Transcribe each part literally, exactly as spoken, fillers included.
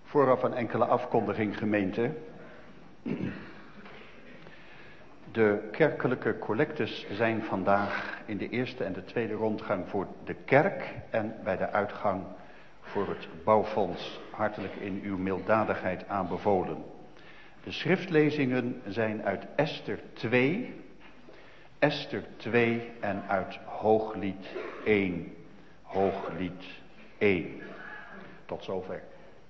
Vooraf een enkele afkondiging, gemeente. De kerkelijke collectes zijn vandaag in de eerste en de tweede rondgang voor de kerk en bij de uitgang voor het bouwfonds hartelijk in uw milddadigheid aanbevolen. De schriftlezingen zijn uit Esther twee, Esther twee en uit Hooglied één. Hooglied één. Tot zover.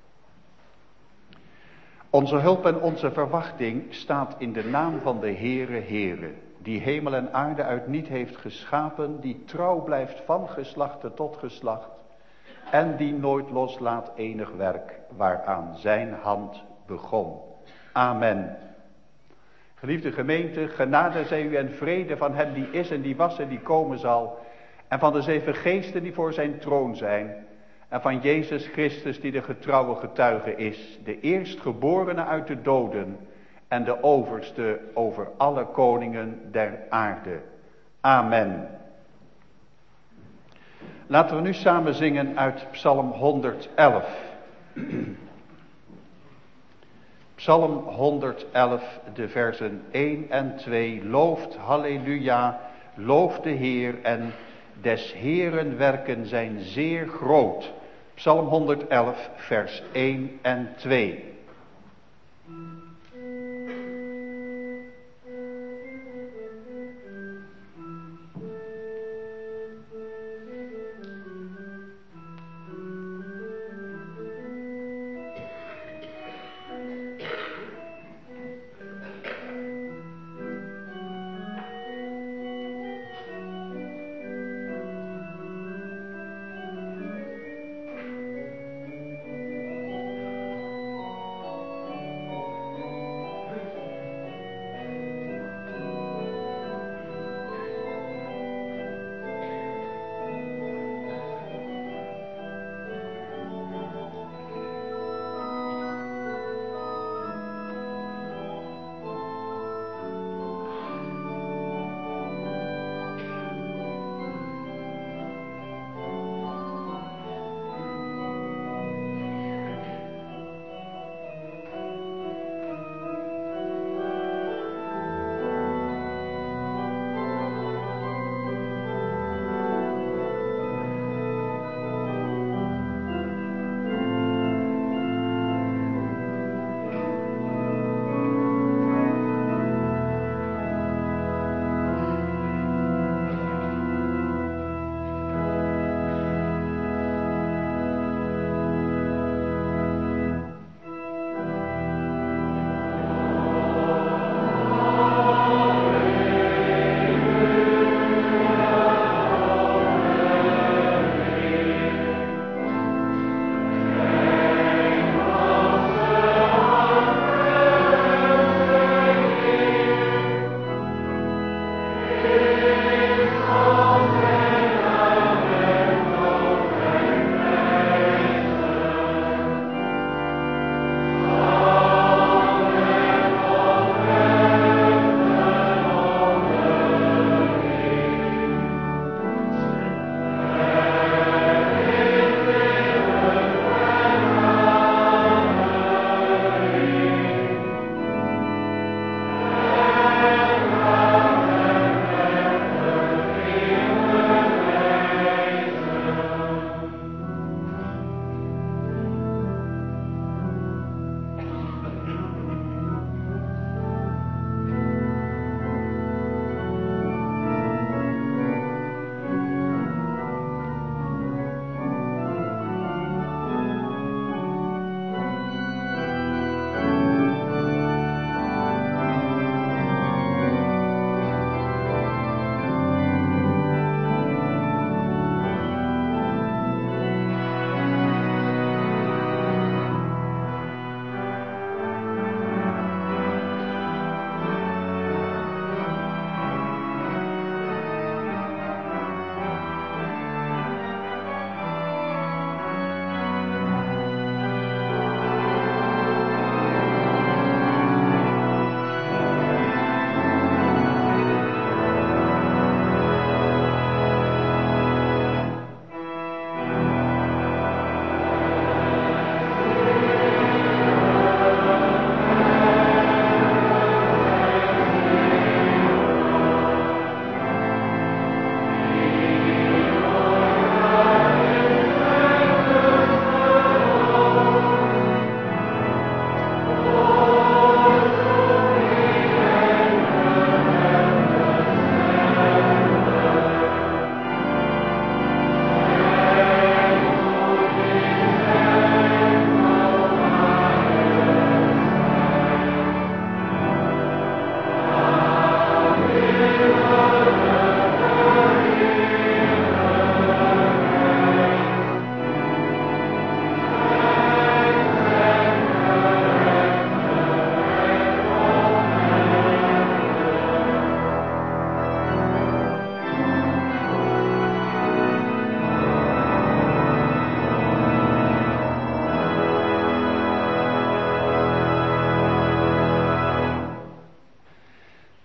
Onze hulp en onze verwachting staat in de naam van de Heere Heere, die hemel en aarde uit niet heeft geschapen, die trouw blijft van geslachte tot geslacht en die nooit loslaat enig werk waaraan zijn hand begon. Amen. Geliefde gemeente, genade zij u en vrede van hem die is en die was en die komen zal, en van de zeven geesten die voor zijn troon zijn, en van Jezus Christus die de getrouwe getuige is, de eerstgeborene uit de doden en de overste over alle koningen der aarde. Amen. Laten we nu samen zingen uit Psalm honderdelf. Psalm honderdelf, de versen één en twee. Looft, halleluja, looft de Heer en des Heeren werken zijn zeer groot. Psalm honderdelf, vers één en twee.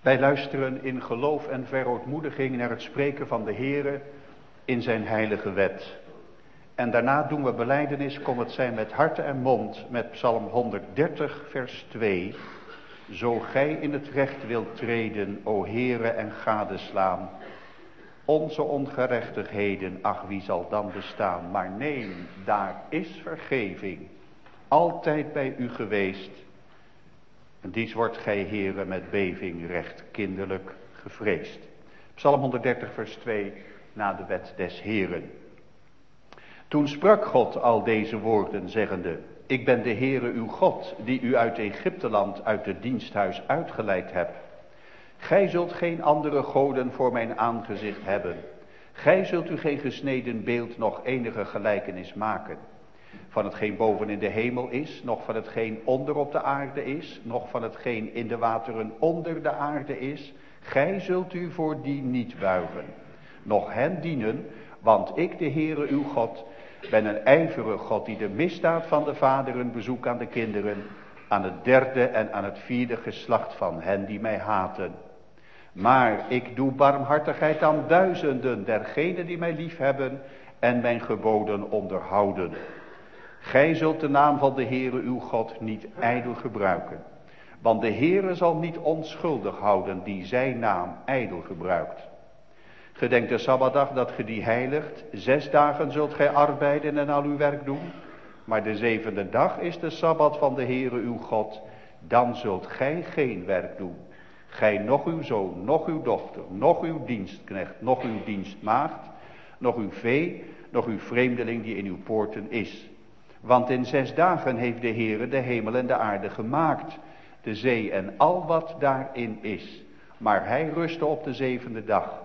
Wij luisteren in geloof en verootmoediging naar het spreken van de Heere in zijn heilige wet. En daarna doen we belijdenis, kom het zijn met hart en mond, met Psalm honderddertig vers twee. Zo gij in het recht wilt treden, o Heere, en gadeslaan onze ongerechtigheden, ach wie zal dan bestaan? Maar nee, daar is vergeving, altijd bij u geweest. En dies wordt gij, Heere, met beving recht kinderlijk gevreesd. Psalm honderddertig vers twee, na de wet des Heeren. Toen sprak God al deze woorden, zeggende: Ik ben de Heere uw God, die u uit Egypteland, uit het diensthuis uitgeleid heb. Gij zult geen andere goden voor mijn aangezicht hebben. Gij zult u geen gesneden beeld, nog enige gelijkenis maken. Van hetgeen boven in de hemel is, nog van hetgeen onder op de aarde is, nog van hetgeen in de wateren onder de aarde is. Gij zult u voor die niet buigen, noch hen dienen, want ik, de Heere uw God, ben een ijverige God, die de misdaad van de vaderen bezoekt aan de kinderen, aan het derde en aan het vierde geslacht van hen die mij haten. Maar ik doe barmhartigheid aan duizenden dergenen die mij liefhebben en mijn geboden onderhouden. Gij zult de naam van de Heere uw God niet ijdel gebruiken. Want de Heere zal niet onschuldig houden die zijn naam ijdel gebruikt. Gedenk de Sabbatdag dat ge die heiligt. Zes dagen zult gij arbeiden en al uw werk doen. Maar de zevende dag is de Sabbat van de Heere uw God. Dan zult gij geen werk doen. Gij, nog uw zoon, nog uw dochter, nog uw dienstknecht, nog uw dienstmaagd, nog uw vee, nog uw vreemdeling die in uw poorten is. Want in zes dagen heeft de Heere de hemel en de aarde gemaakt, de zee en al wat daarin is. Maar hij rustte op de zevende dag.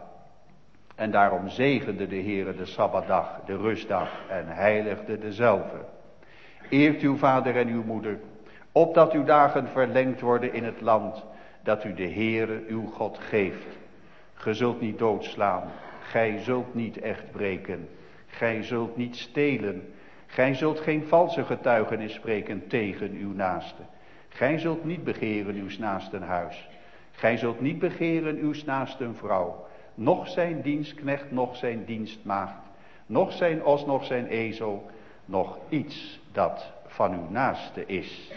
En daarom zegende de Heere de Sabbatdag, de rustdag, en heiligde dezelve. Eert uw vader en uw moeder, opdat uw dagen verlengd worden in het land dat u de Heere uw God geeft. Ge zult niet doodslaan, gij zult niet echt breken, gij zult niet stelen, gij zult geen valse getuigenis spreken tegen uw naaste. Gij zult niet begeren uw naasten huis, gij zult niet begeren uw naasten vrouw, noch zijn dienstknecht, noch zijn dienstmaagd, noch zijn os, noch zijn ezel, noch iets dat van uw naaste is.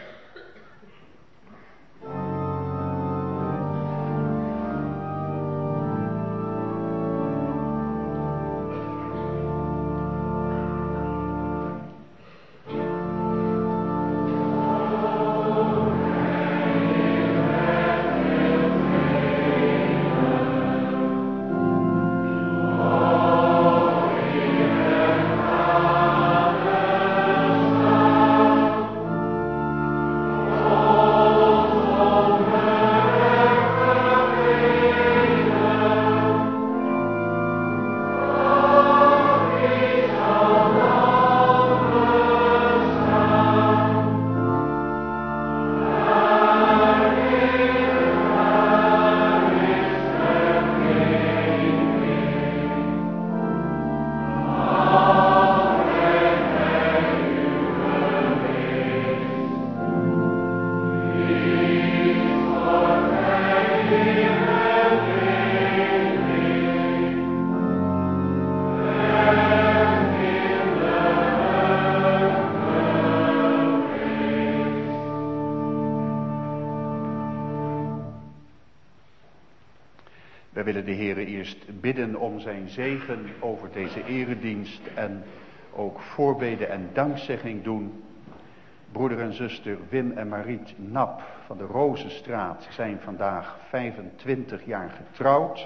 Wij willen de Heere eerst bidden om zijn zegen over deze eredienst en ook voorbeden en dankzegging doen. Broeder en zuster Wim en Mariet Nap van de Rozenstraat zijn vandaag vijfentwintig jaar getrouwd.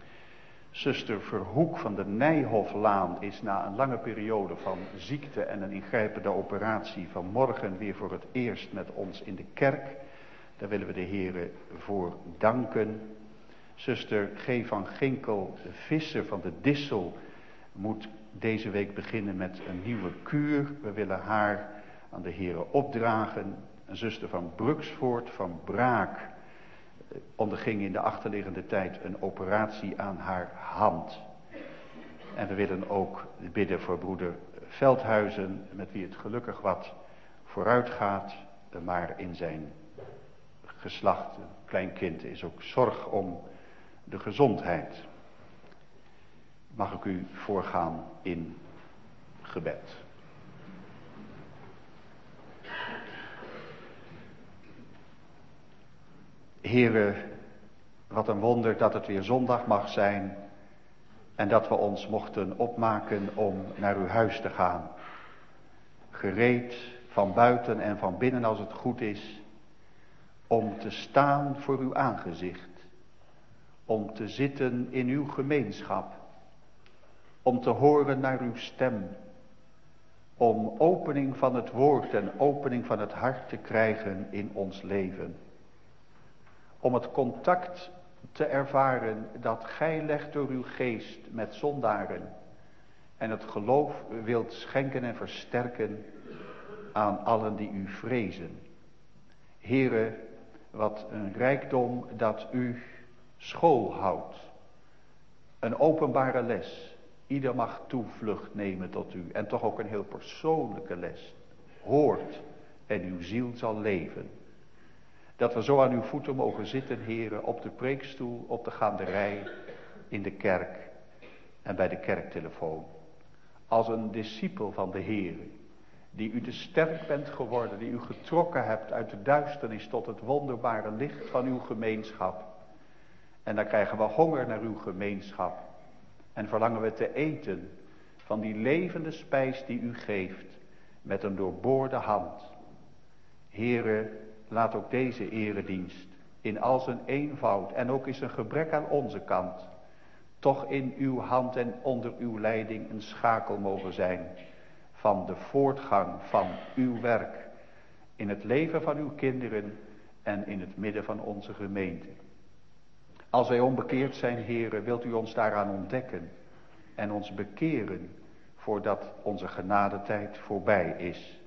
Zuster Verhoek van de Nijhoflaan is na een lange periode van ziekte en een ingrijpende operatie vanmorgen weer voor het eerst met ons in de kerk. Daar willen we de Heere voor danken. Zuster G. van Ginkel Visser van de Dissel moet deze week beginnen met een nieuwe kuur. We willen haar aan de Heere opdragen. Een zuster van Bruksvoort van Braak onderging in de achterliggende tijd een operatie aan haar hand. En we willen ook bidden voor broeder Veldhuizen, met wie het gelukkig wat vooruit gaat, maar in zijn geslachten klein kind is. Ook zorg om de gezondheid. Mag ik u voorgaan in gebed. Heere, wat een wonder dat het weer zondag mag zijn en dat we ons mochten opmaken om naar uw huis te gaan. Gereed van buiten en van binnen als het goed is, om te staan voor uw aangezicht, om te zitten in uw gemeenschap, om te horen naar uw stem, om opening van het woord en opening van het hart te krijgen in ons leven. Om het contact te ervaren dat gij legt door uw geest met zondaren en het geloof wilt schenken en versterken aan allen die u vrezen. Heere, wat een rijkdom dat u school houdt. Een openbare les. Ieder mag toevlucht nemen tot u. En toch ook een heel persoonlijke les. Hoort en uw ziel zal leven. Dat we zo aan uw voeten mogen zitten, Heere, op de preekstoel, op de gaanderij, in de kerk en bij de kerktelefoon. Als een discipel van de Heere, die u te sterk bent geworden, die u getrokken hebt uit de duisternis tot het wonderbare licht van uw gemeenschap. En dan krijgen we honger naar uw gemeenschap. En verlangen we te eten van die levende spijs die u geeft met een doorboorde hand. Heere, laat ook deze eredienst in al zijn eenvoud en ook in zijn gebrek aan onze kant toch in uw hand en onder uw leiding een schakel mogen zijn van de voortgang van uw werk in het leven van uw kinderen en in het midden van onze gemeente. Als wij onbekeerd zijn, Heere, wilt u ons daaraan ontdekken en ons bekeren voordat onze genadetijd voorbij is.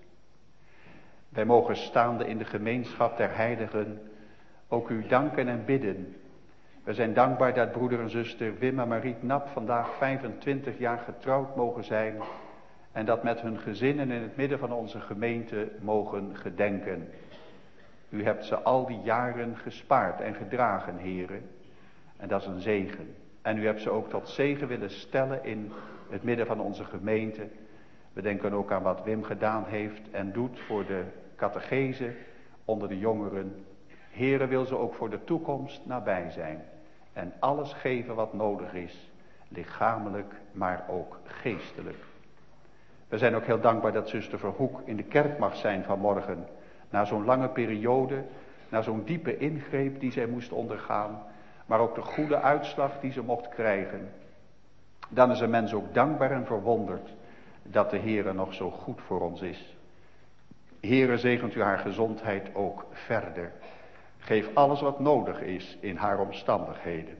Wij mogen staande in de gemeenschap der heiligen ook u danken en bidden. We zijn dankbaar dat broeder en zuster Wim en Mariet Nap vandaag vijfentwintig jaar getrouwd mogen zijn en dat met hun gezinnen in het midden van onze gemeente mogen gedenken. U hebt ze al die jaren gespaard en gedragen, Heere, en dat is een zegen. En u hebt ze ook tot zegen willen stellen in het midden van onze gemeente. We denken ook aan wat Wim gedaan heeft en doet voor de catechese onder de jongeren. Heere, wil ze ook voor de toekomst nabij zijn en alles geven wat nodig is, lichamelijk, maar ook geestelijk. We zijn ook heel dankbaar dat zuster Verhoek in de kerk mag zijn vanmorgen, na zo'n lange periode, na zo'n diepe ingreep die zij moest ondergaan, maar ook de goede uitslag die ze mocht krijgen. Dan is een mens ook dankbaar en verwonderd dat de Heere nog zo goed voor ons is. Heere, zegent u haar gezondheid ook verder. Geef alles wat nodig is in haar omstandigheden.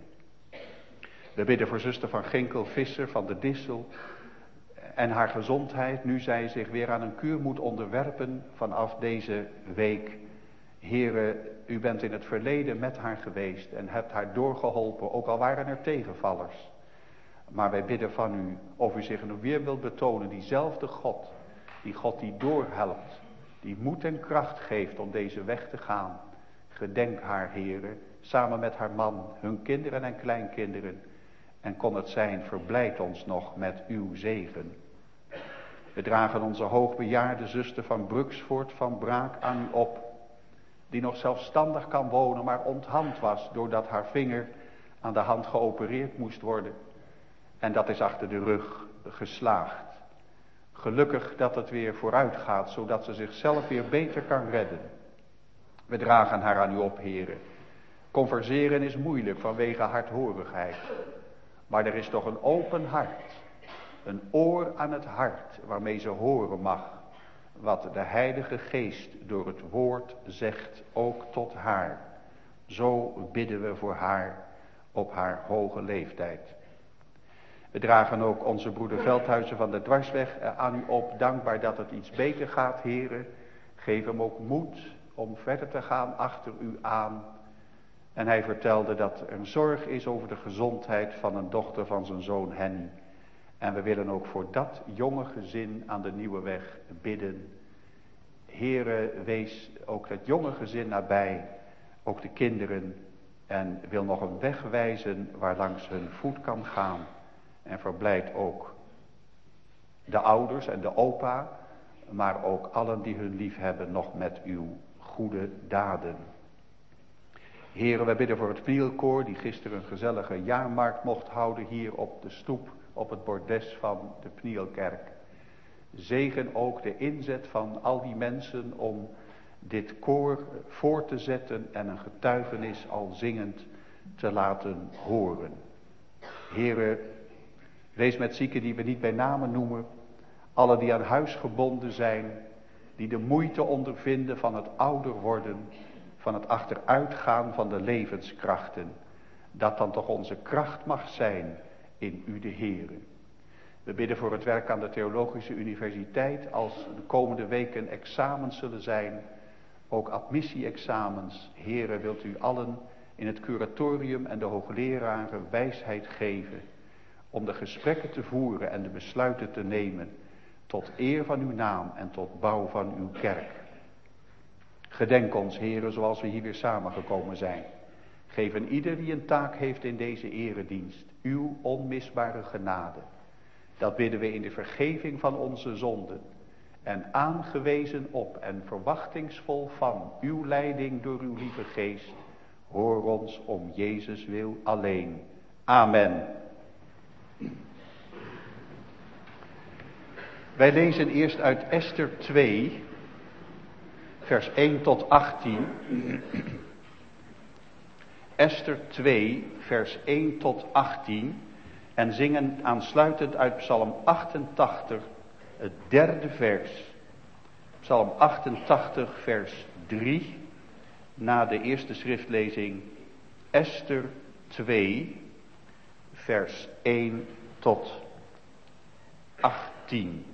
We bidden voor zuster van Ginkel Visser van de Dissel en haar gezondheid, nu zij zich weer aan een kuur moet onderwerpen vanaf deze week. Heere, u bent in het verleden met haar geweest en hebt haar doorgeholpen, ook al waren er tegenvallers. Maar wij bidden van u of u zich nog weer wilt betonen, diezelfde God, die God die doorhelpt, die moed en kracht geeft om deze weg te gaan. Gedenk haar, Heere, samen met haar man, hun kinderen en kleinkinderen. En kon het zijn, verblijd ons nog met uw zegen. We dragen onze hoogbejaarde zuster van Bruksvoort van Braak aan u op, die nog zelfstandig kan wonen, maar onthand was doordat haar vinger aan de hand geopereerd moest worden. En dat is achter de rug geslaagd. Gelukkig dat het weer vooruit gaat, zodat ze zichzelf weer beter kan redden. We dragen haar aan u op, Heere. Converseren is moeilijk vanwege hardhorigheid. Maar er is toch een open hart. Een oor aan het hart waarmee ze horen mag wat de Heilige Geest door het woord zegt, ook tot haar. Zo bidden we voor haar op haar hoge leeftijd. We dragen ook onze broeder Veldhuizen van de Dwarsweg aan u op, dankbaar dat het iets beter gaat, Heere. Geef hem ook moed om verder te gaan achter u aan. En hij vertelde dat er een zorg is over de gezondheid van een dochter van zijn zoon Henny. En we willen ook voor dat jonge gezin aan de Nieuwe Weg bidden. Heere, wees ook dat jonge gezin nabij ook de kinderen, en wil nog een weg wijzen waarlangs hun voet kan gaan. En verblijdt ook de ouders en de opa, maar ook allen die hun lief hebben nog met uw goede daden. Heren, wij bidden voor het Pnielkoor, die gisteren een gezellige jaarmarkt mocht houden hier op de stoep, op het bordes van de Pnielkerk. Zegen ook de inzet van al die mensen om dit koor voor te zetten en een getuigenis al zingend te laten horen. Heren, wees met zieken die we niet bij namen noemen, alle die aan huis gebonden zijn, die de moeite ondervinden van het ouder worden, van het achteruitgaan van de levenskrachten, dat dan toch onze kracht mag zijn in u de Heere. We bidden voor het werk aan de Theologische Universiteit, als de komende weken examens zullen zijn, ook admissie-examens. Heere, wilt u allen in het curatorium en de hoogleraren wijsheid geven om de gesprekken te voeren en de besluiten te nemen tot eer van uw naam en tot bouw van uw kerk. Gedenk ons, Heere, zoals we hier weer samengekomen zijn. Geef een ieder die een taak heeft in deze eredienst uw onmisbare genade. Dat bidden we in de vergeving van onze zonden. En aangewezen op en verwachtingsvol van uw leiding door uw lieve geest. Hoor ons om Jezus wil alleen. Amen. Wij lezen eerst uit Ester twee, vers één tot achttien. Ester twee, vers één tot achttien. En zingen aansluitend uit Psalm achtentachtig, het derde vers. Psalm achtentachtig, vers drie. Na de eerste schriftlezing Ester twee, vers één tot achttien.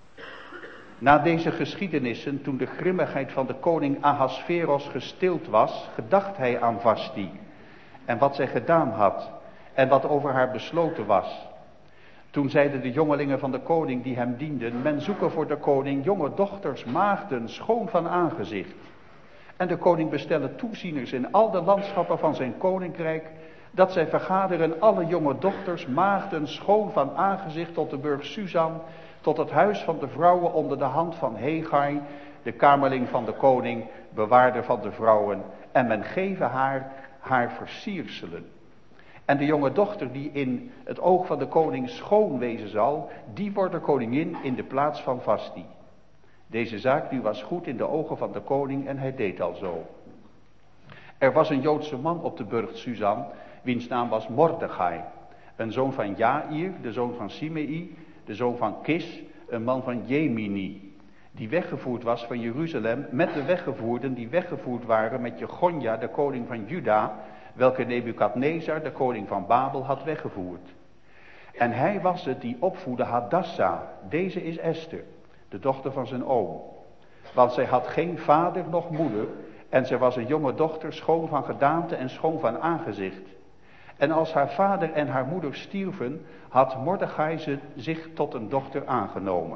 Na deze geschiedenissen, toen de grimmigheid van de koning Ahasveros gestild was, gedacht hij aan Vasti en wat zij gedaan had en wat over haar besloten was. Toen zeiden de jongelingen van de koning die hem dienden, men zoeke voor de koning jonge dochters, maagden, schoon van aangezicht. En de koning bestelle toezieners in al de landschappen van zijn koninkrijk, dat zij vergaderen alle jonge dochters, maagden, schoon van aangezicht tot de burcht Susan, tot het huis van de vrouwen onder de hand van Hegai, de kamerling van de koning, bewaarder van de vrouwen, en men geven haar haar versierselen. En de jonge dochter die in het oog van de koning schoon wezen zal, die wordt de koningin in de plaats van Vasti. Deze zaak nu was goed in de ogen van de koning en hij deed al zo. Er was een Joodse man op de burcht Susan, wiens naam was Mordechai, een zoon van Jair, de zoon van Simei, de zoon van Kis, een man van Jemini, die weggevoerd was van Jeruzalem met de weggevoerden die weggevoerd waren met Jegonja, de koning van Juda, welke Nebukadnezar, de koning van Babel, had weggevoerd. En hij was het die opvoedde Hadassa, deze is Esther, de dochter van zijn oom. Want zij had geen vader noch moeder, en zij was een jonge dochter, schoon van gedaante en schoon van aangezicht. En als haar vader en haar moeder stierven, had Mordechai ze zich tot een dochter aangenomen.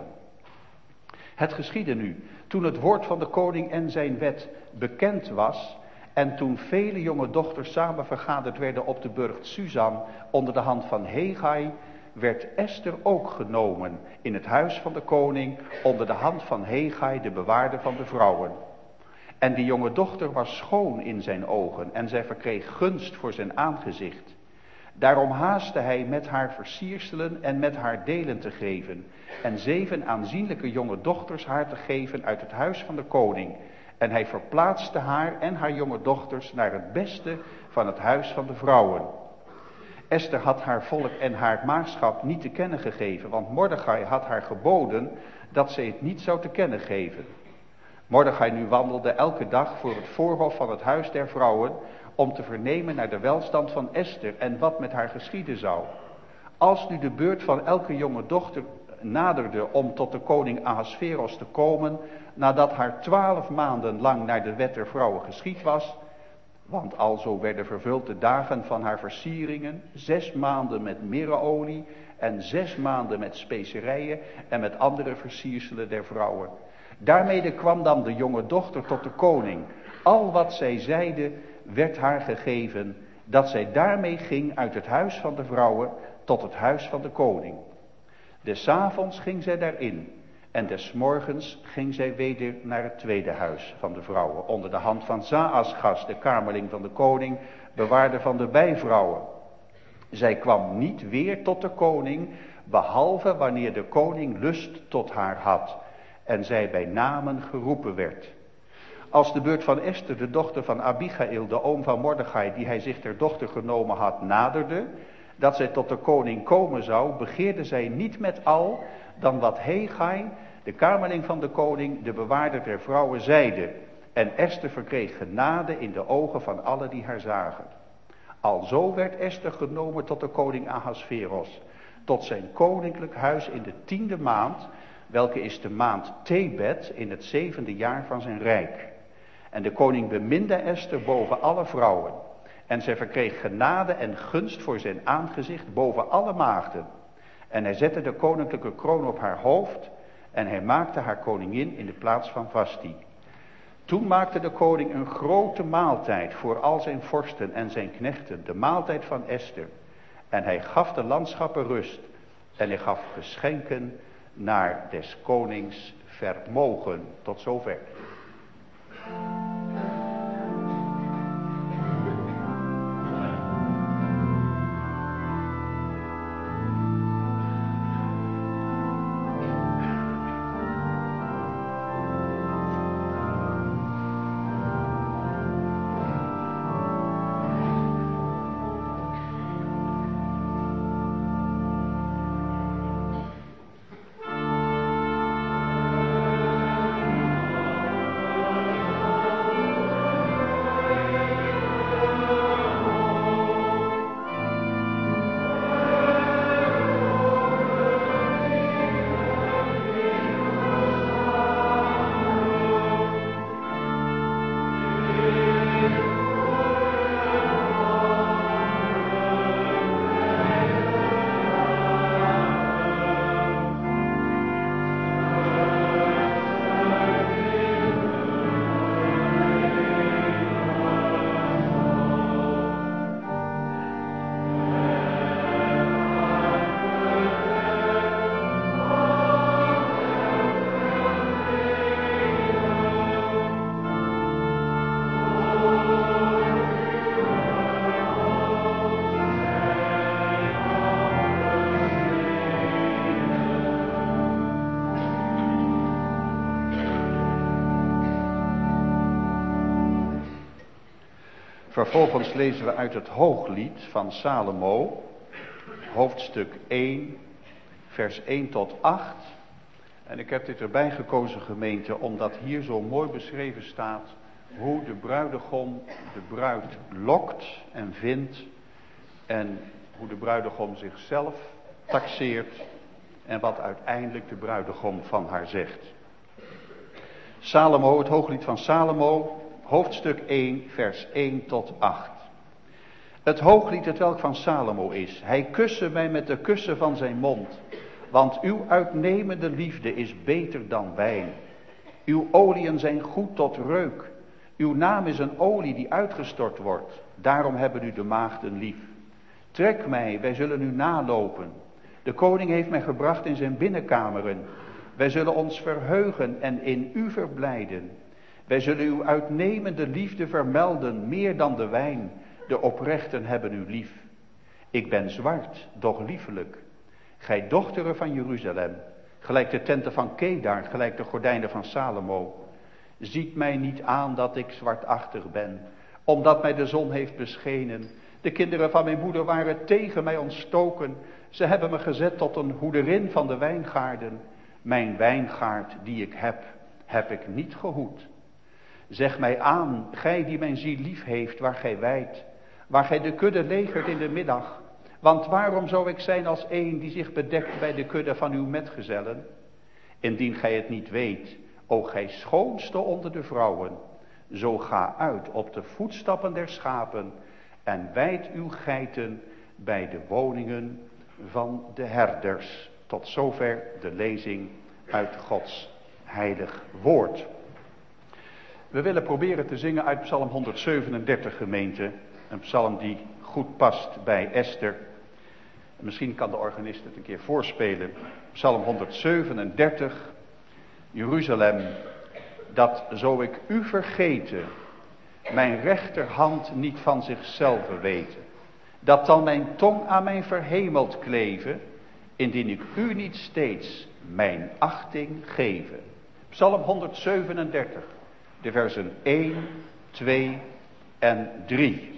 Het geschiedde nu, toen het woord van de koning en zijn wet bekend was, en toen vele jonge dochters samen vergaderd werden op de burcht Susan onder de hand van Hegai, werd Esther ook genomen in het huis van de koning onder de hand van Hegai, de bewaarder van de vrouwen. En die jonge dochter was schoon in zijn ogen en zij verkreeg gunst voor zijn aangezicht. Daarom haastte hij met haar versierselen en met haar delen te geven en zeven aanzienlijke jonge dochters haar te geven uit het huis van de koning. En hij verplaatste haar en haar jonge dochters naar het beste van het huis van de vrouwen. Esther had haar volk en haar maagschap niet te kennen gegeven, want Mordechai had haar geboden dat zij het niet zou te kennen geven. Mordechai nu wandelde elke dag voor het voorhof van het huis der vrouwen om te vernemen naar de welstand van Esther en wat met haar geschieden zou. Als nu de beurt van elke jonge dochter naderde om tot de koning Ahasveros te komen, nadat haar twaalf maanden lang naar de wet der vrouwen geschied was, want alzo werden vervuld de dagen van haar versieringen, zes maanden met mirreolie en zes maanden met specerijen en met andere versierselen der vrouwen. Daarmede kwam dan de jonge dochter tot de koning. Al wat zij zeide, werd haar gegeven, dat zij daarmee ging uit het huis van de vrouwen tot het huis van de koning. Des avonds ging zij daarin en des morgens ging zij weder naar het tweede huis van de vrouwen, onder de hand van Zaasgas, de kamerling van de koning, bewaarder van de bijvrouwen. Zij kwam niet weer tot de koning, behalve wanneer de koning lust tot haar had en zij bij namen geroepen werd. Als de beurt van Esther, de dochter van Abigail, de oom van Mordechai, die hij zich ter dochter genomen had, naderde, dat zij tot de koning komen zou, begeerde zij niet met al dan wat Hegai, de kamerling van de koning, de bewaarder der vrouwen, zeide. En Esther verkreeg genade in de ogen van allen die haar zagen. Alzo werd Esther genomen tot de koning Ahasveros, tot zijn koninklijk huis in de tiende maand, welke is de maand Tebet, in het zevende jaar van zijn rijk. En de koning beminde Esther boven alle vrouwen. En zij verkreeg genade en gunst voor zijn aangezicht boven alle maagden. En hij zette de koninklijke kroon op haar hoofd. En hij maakte haar koningin in de plaats van Vasti. Toen maakte de koning een grote maaltijd voor al zijn vorsten en zijn knechten. De maaltijd van Esther. En hij gaf de landschappen rust. En hij gaf geschenken naar des konings vermogen. Tot zover. Vervolgens lezen we uit het Hooglied van Salomo, hoofdstuk één, vers één tot acht. En ik heb dit erbij gekozen, gemeente, omdat hier zo mooi beschreven staat hoe de bruidegom de bruid lokt en vindt en hoe de bruidegom zichzelf taxeert en wat uiteindelijk de bruidegom van haar zegt. Salomo, het Hooglied van Salomo, hoofdstuk één, vers één tot acht. Het Hooglied, het welk van Salomo is. Hij kusse mij met de kussen van zijn mond. Want uw uitnemende liefde is beter dan wijn. Uw oliën zijn goed tot reuk. Uw naam is een olie die uitgestort wordt. Daarom hebben u de maagden lief. Trek mij, wij zullen u nalopen. De koning heeft mij gebracht in zijn binnenkameren. Wij zullen ons verheugen en in u verblijden. Wij zullen uw uitnemende liefde vermelden, meer dan de wijn. De oprechten hebben u lief. Ik ben zwart, doch liefelijk. Gij dochteren van Jeruzalem, gelijk de tenten van Kedar, gelijk de gordijnen van Salomo. Ziet mij niet aan dat ik zwartachtig ben, omdat mij de zon heeft beschenen. De kinderen van mijn moeder waren tegen mij ontstoken. Ze hebben me gezet tot een hoederin van de wijngaarden. Mijn wijngaard die ik heb, heb ik niet gehoed. Zeg mij aan, gij die mijn ziel lief heeft, waar gij wijdt, waar gij de kudde legert in de middag. Want waarom zou ik zijn als een die zich bedekt bij de kudde van uw metgezellen? Indien gij het niet weet, o gij schoonste onder de vrouwen, zo ga uit op de voetstappen der schapen en wijd uw geiten bij de woningen van de herders. Tot zover de lezing uit Gods heilig woord. We willen proberen te zingen uit Psalm honderdzevenendertig, gemeente. Een psalm die goed past bij Esther. Misschien kan de organist het een keer voorspelen. Psalm honderdzevenendertig. Jeruzalem, dat zo ik u vergeten, mijn rechterhand niet van zichzelf weten. Dat dan mijn tong aan mijn verhemeld kleven, indien ik u niet steeds mijn achting geven. Psalm honderdzevenendertig, de versen één, twee en drie.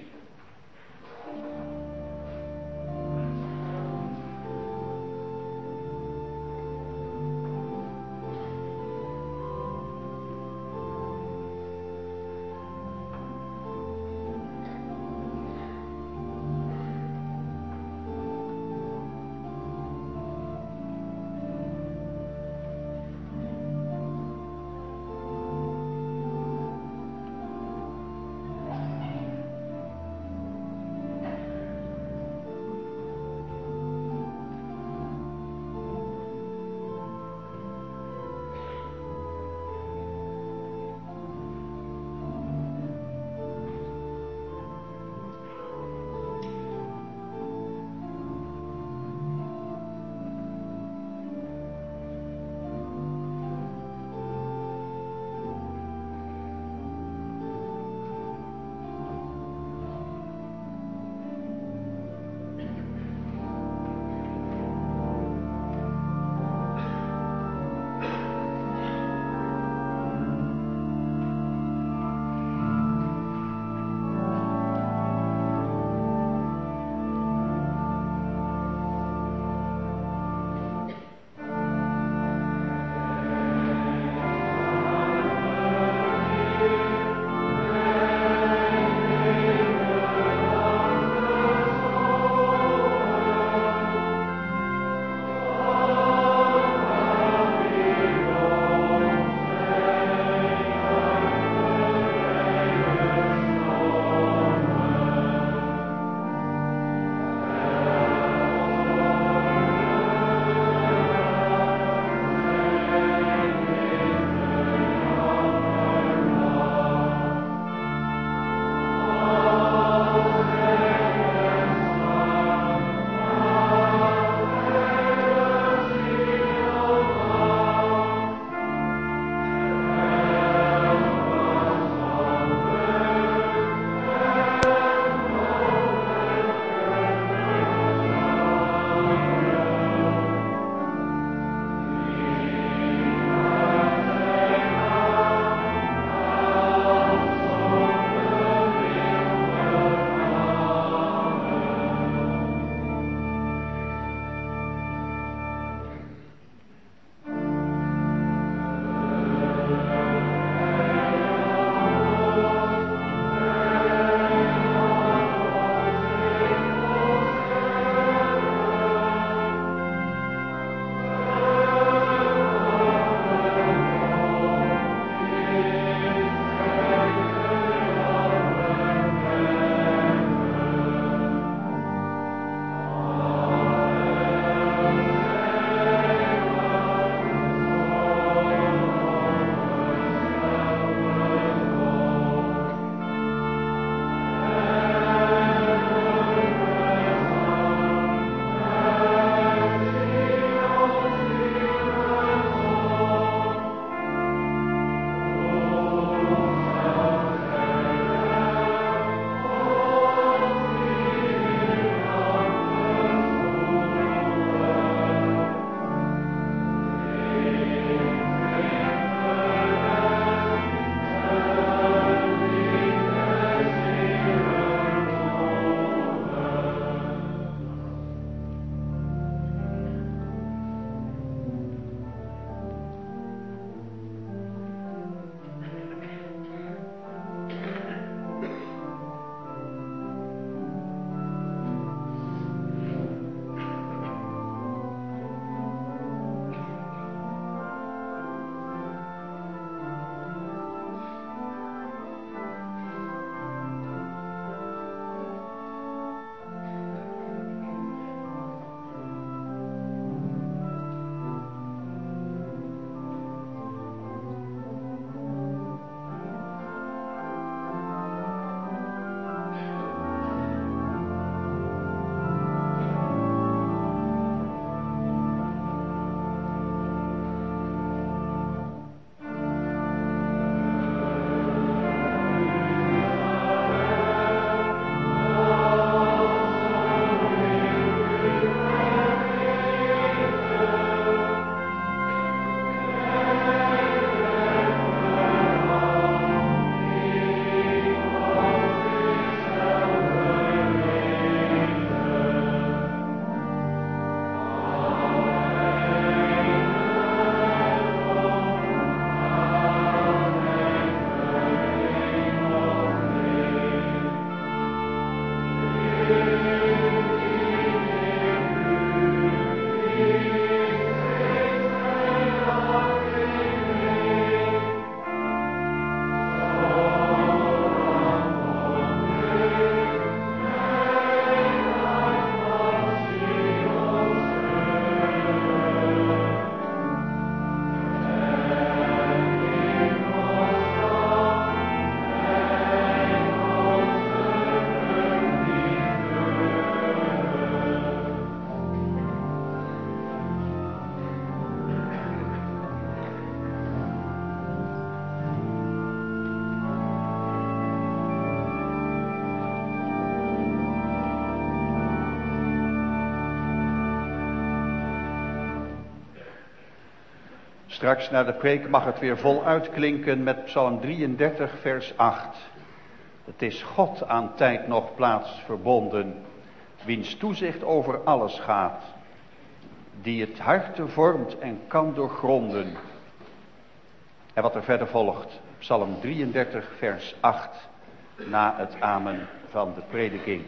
Straks na de preek mag het weer voluit klinken met Psalm drieëndertig vers acht. Het is God aan tijd nog plaats verbonden, wiens toezicht over alles gaat, die het harte vormt en kan doorgronden. En wat er verder volgt, Psalm drieëndertig vers acht, na het amen van de prediking.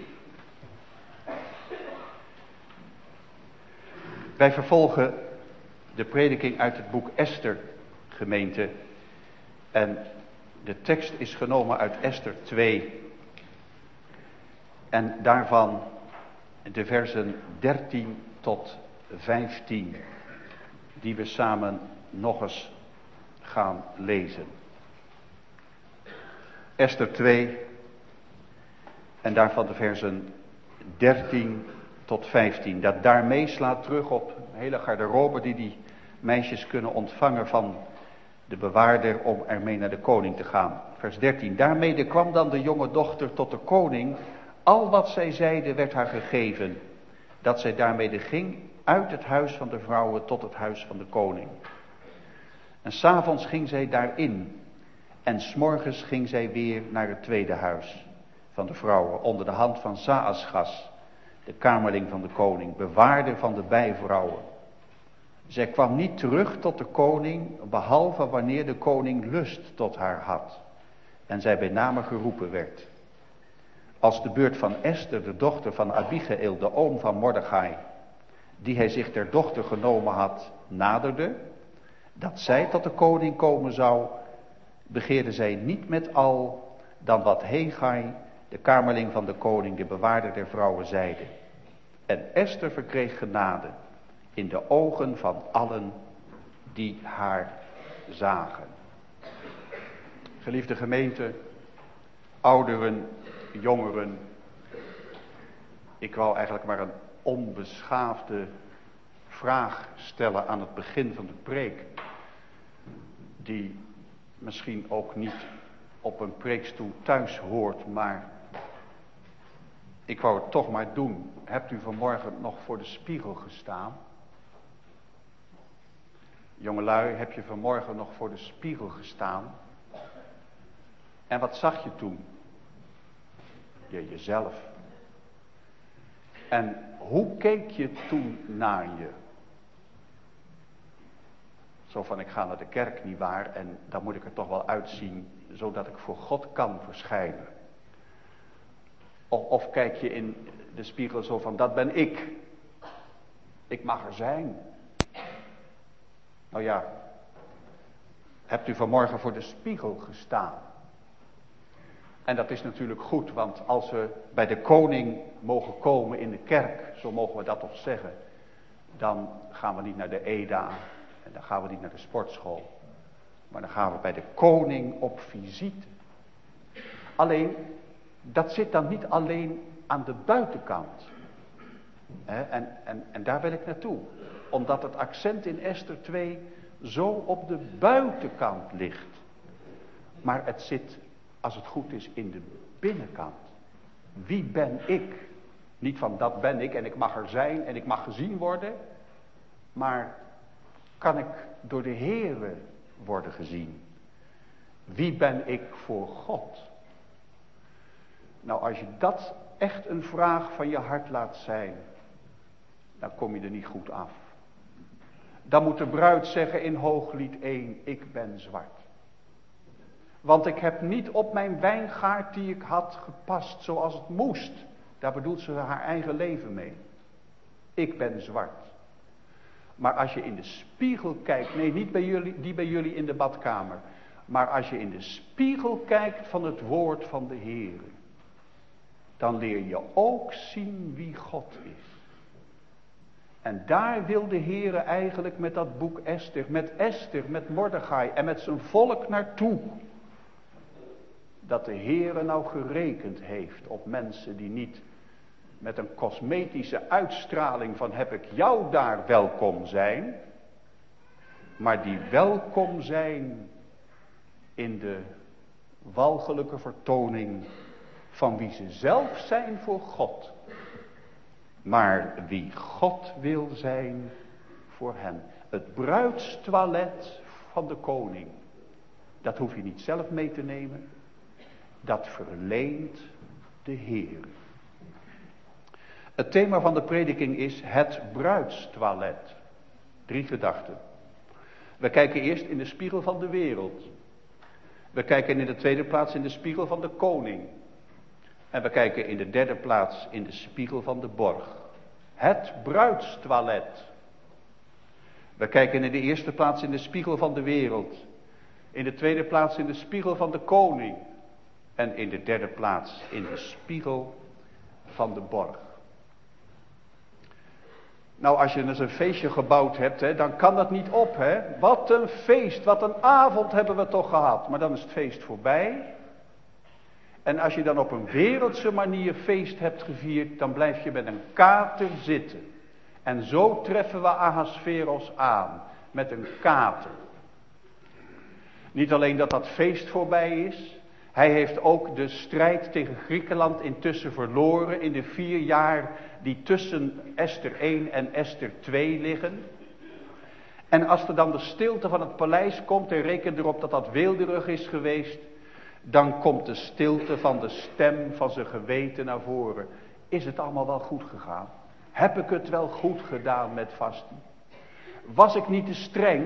Wij vervolgen de prediking uit het boek Esther, gemeente. En de tekst is genomen uit Esther twee. En daarvan de versen dertien tot vijftien. Die we samen nog eens gaan lezen. Esther twee. En daarvan de versen dertien tot vijftien. Dat daarmee slaat terug op een hele garderobe die die meisjes kunnen ontvangen van de bewaarder om ermee naar de koning te gaan. Vers dertien. Daarmee kwam dan de jonge dochter tot de koning. Al wat zij zeide werd haar gegeven. Dat zij daarmee ging uit het huis van de vrouwen tot het huis van de koning. En 's avonds ging zij daarin. En 's morgens ging zij weer naar het tweede huis van de vrouwen. Onder de hand van Saasgas, de kamerling van de koning, bewaarder van de bijvrouwen. Zij kwam niet terug tot de koning, behalve wanneer de koning lust tot haar had. En zij bij name geroepen werd. Als de beurt van Esther, de dochter van Abigail, de oom van Mordechai, die hij zich ter dochter genomen had, naderde, dat zij tot de koning komen zou, begeerde zij niet met al dan wat Hegai, de kamerling van de koning, de bewaarder der vrouwen, zeide. En Esther verkreeg genade in de ogen van allen die haar zagen. Geliefde gemeente, ouderen, jongeren, ik wou eigenlijk maar een onbeschaafde vraag stellen aan het begin van de preek, die misschien ook niet op een preekstoel thuis hoort, maar ik wou het toch maar doen. Hebt u vanmorgen nog voor de spiegel gestaan? Jongelui, heb je vanmorgen nog voor de spiegel gestaan? En wat zag je toen? Je, jezelf. En hoe keek je toen naar je? Zo van, ik ga naar de kerk, nietwaar, en dan moet ik er toch wel uitzien, zodat ik voor God kan verschijnen. Of, of kijk je in de spiegel zo van, dat ben ik. Ik mag er zijn. Nou ja, hebt u vanmorgen voor de spiegel gestaan? En dat is natuurlijk goed, want als we bij de koning mogen komen in de kerk, zo mogen we dat toch zeggen, dan gaan we niet naar de E D A en dan gaan we niet naar de sportschool, maar dan gaan we bij de koning op visite. Alleen, dat zit dan niet alleen aan de buitenkant. He, en, en, en daar wil ik naartoe. Omdat het accent in Esther twee zo op de buitenkant ligt. Maar het zit, als het goed is, in de binnenkant. Wie ben ik? Niet van dat ben ik en ik mag er zijn en ik mag gezien worden. Maar kan ik door de Heere worden gezien? Wie ben ik voor God? Nou, als je dat echt een vraag van je hart laat zijn, dan kom je er niet goed af. Dan moet de bruid zeggen in Hooglied één, ik ben zwart. Want ik heb niet op mijn wijngaard die ik had gepast zoals het moest. Daar bedoelt ze haar eigen leven mee. Ik ben zwart. Maar als je in de spiegel kijkt, nee, niet bij jullie, die bij jullie in de badkamer. Maar als je in de spiegel kijkt van het woord van de Heer, dan leer je ook zien wie God is. En daar wil de Heer eigenlijk met dat boek Esther, met Esther, met Mordechai en met zijn volk naartoe. Dat de Heer nou gerekend heeft op mensen die niet met een cosmetische uitstraling van heb ik jou daar welkom zijn, maar die welkom zijn in de walgelijke vertoning van wie ze zelf zijn voor God. Maar wie God wil zijn voor hen. Het bruidstoilet van de koning. Dat hoef je niet zelf mee te nemen. Dat verleent de Heer. Het thema van de prediking is het bruidstoilet. Drie gedachten. We kijken eerst in de spiegel van de wereld. We kijken in de tweede plaats in de spiegel van de koning. En we kijken in de derde plaats in de spiegel van de borg. Het bruidstoilet. We kijken in de eerste plaats in de spiegel van de wereld. In de tweede plaats in de spiegel van de koning. En in de derde plaats in de spiegel van de borg. Nou, als je eens een feestje gebouwd hebt, hè, dan kan dat niet op, hè. Wat een feest, wat een avond hebben we toch gehad. Maar dan is het feest voorbij. En als je dan op een wereldse manier feest hebt gevierd, dan blijf je met een kater zitten. En zo treffen we Ahasveros aan, met een kater. Niet alleen dat dat feest voorbij is. Hij heeft ook de strijd tegen Griekenland intussen verloren in de vier jaar die tussen Esther één en Esther twee liggen. En als er dan de stilte van het paleis komt, en reken erop dat dat weelderig is geweest, dan komt de stilte van de stem van zijn geweten naar voren. Is het allemaal wel goed gegaan? Heb ik het wel goed gedaan met Vasti? Was ik niet te streng?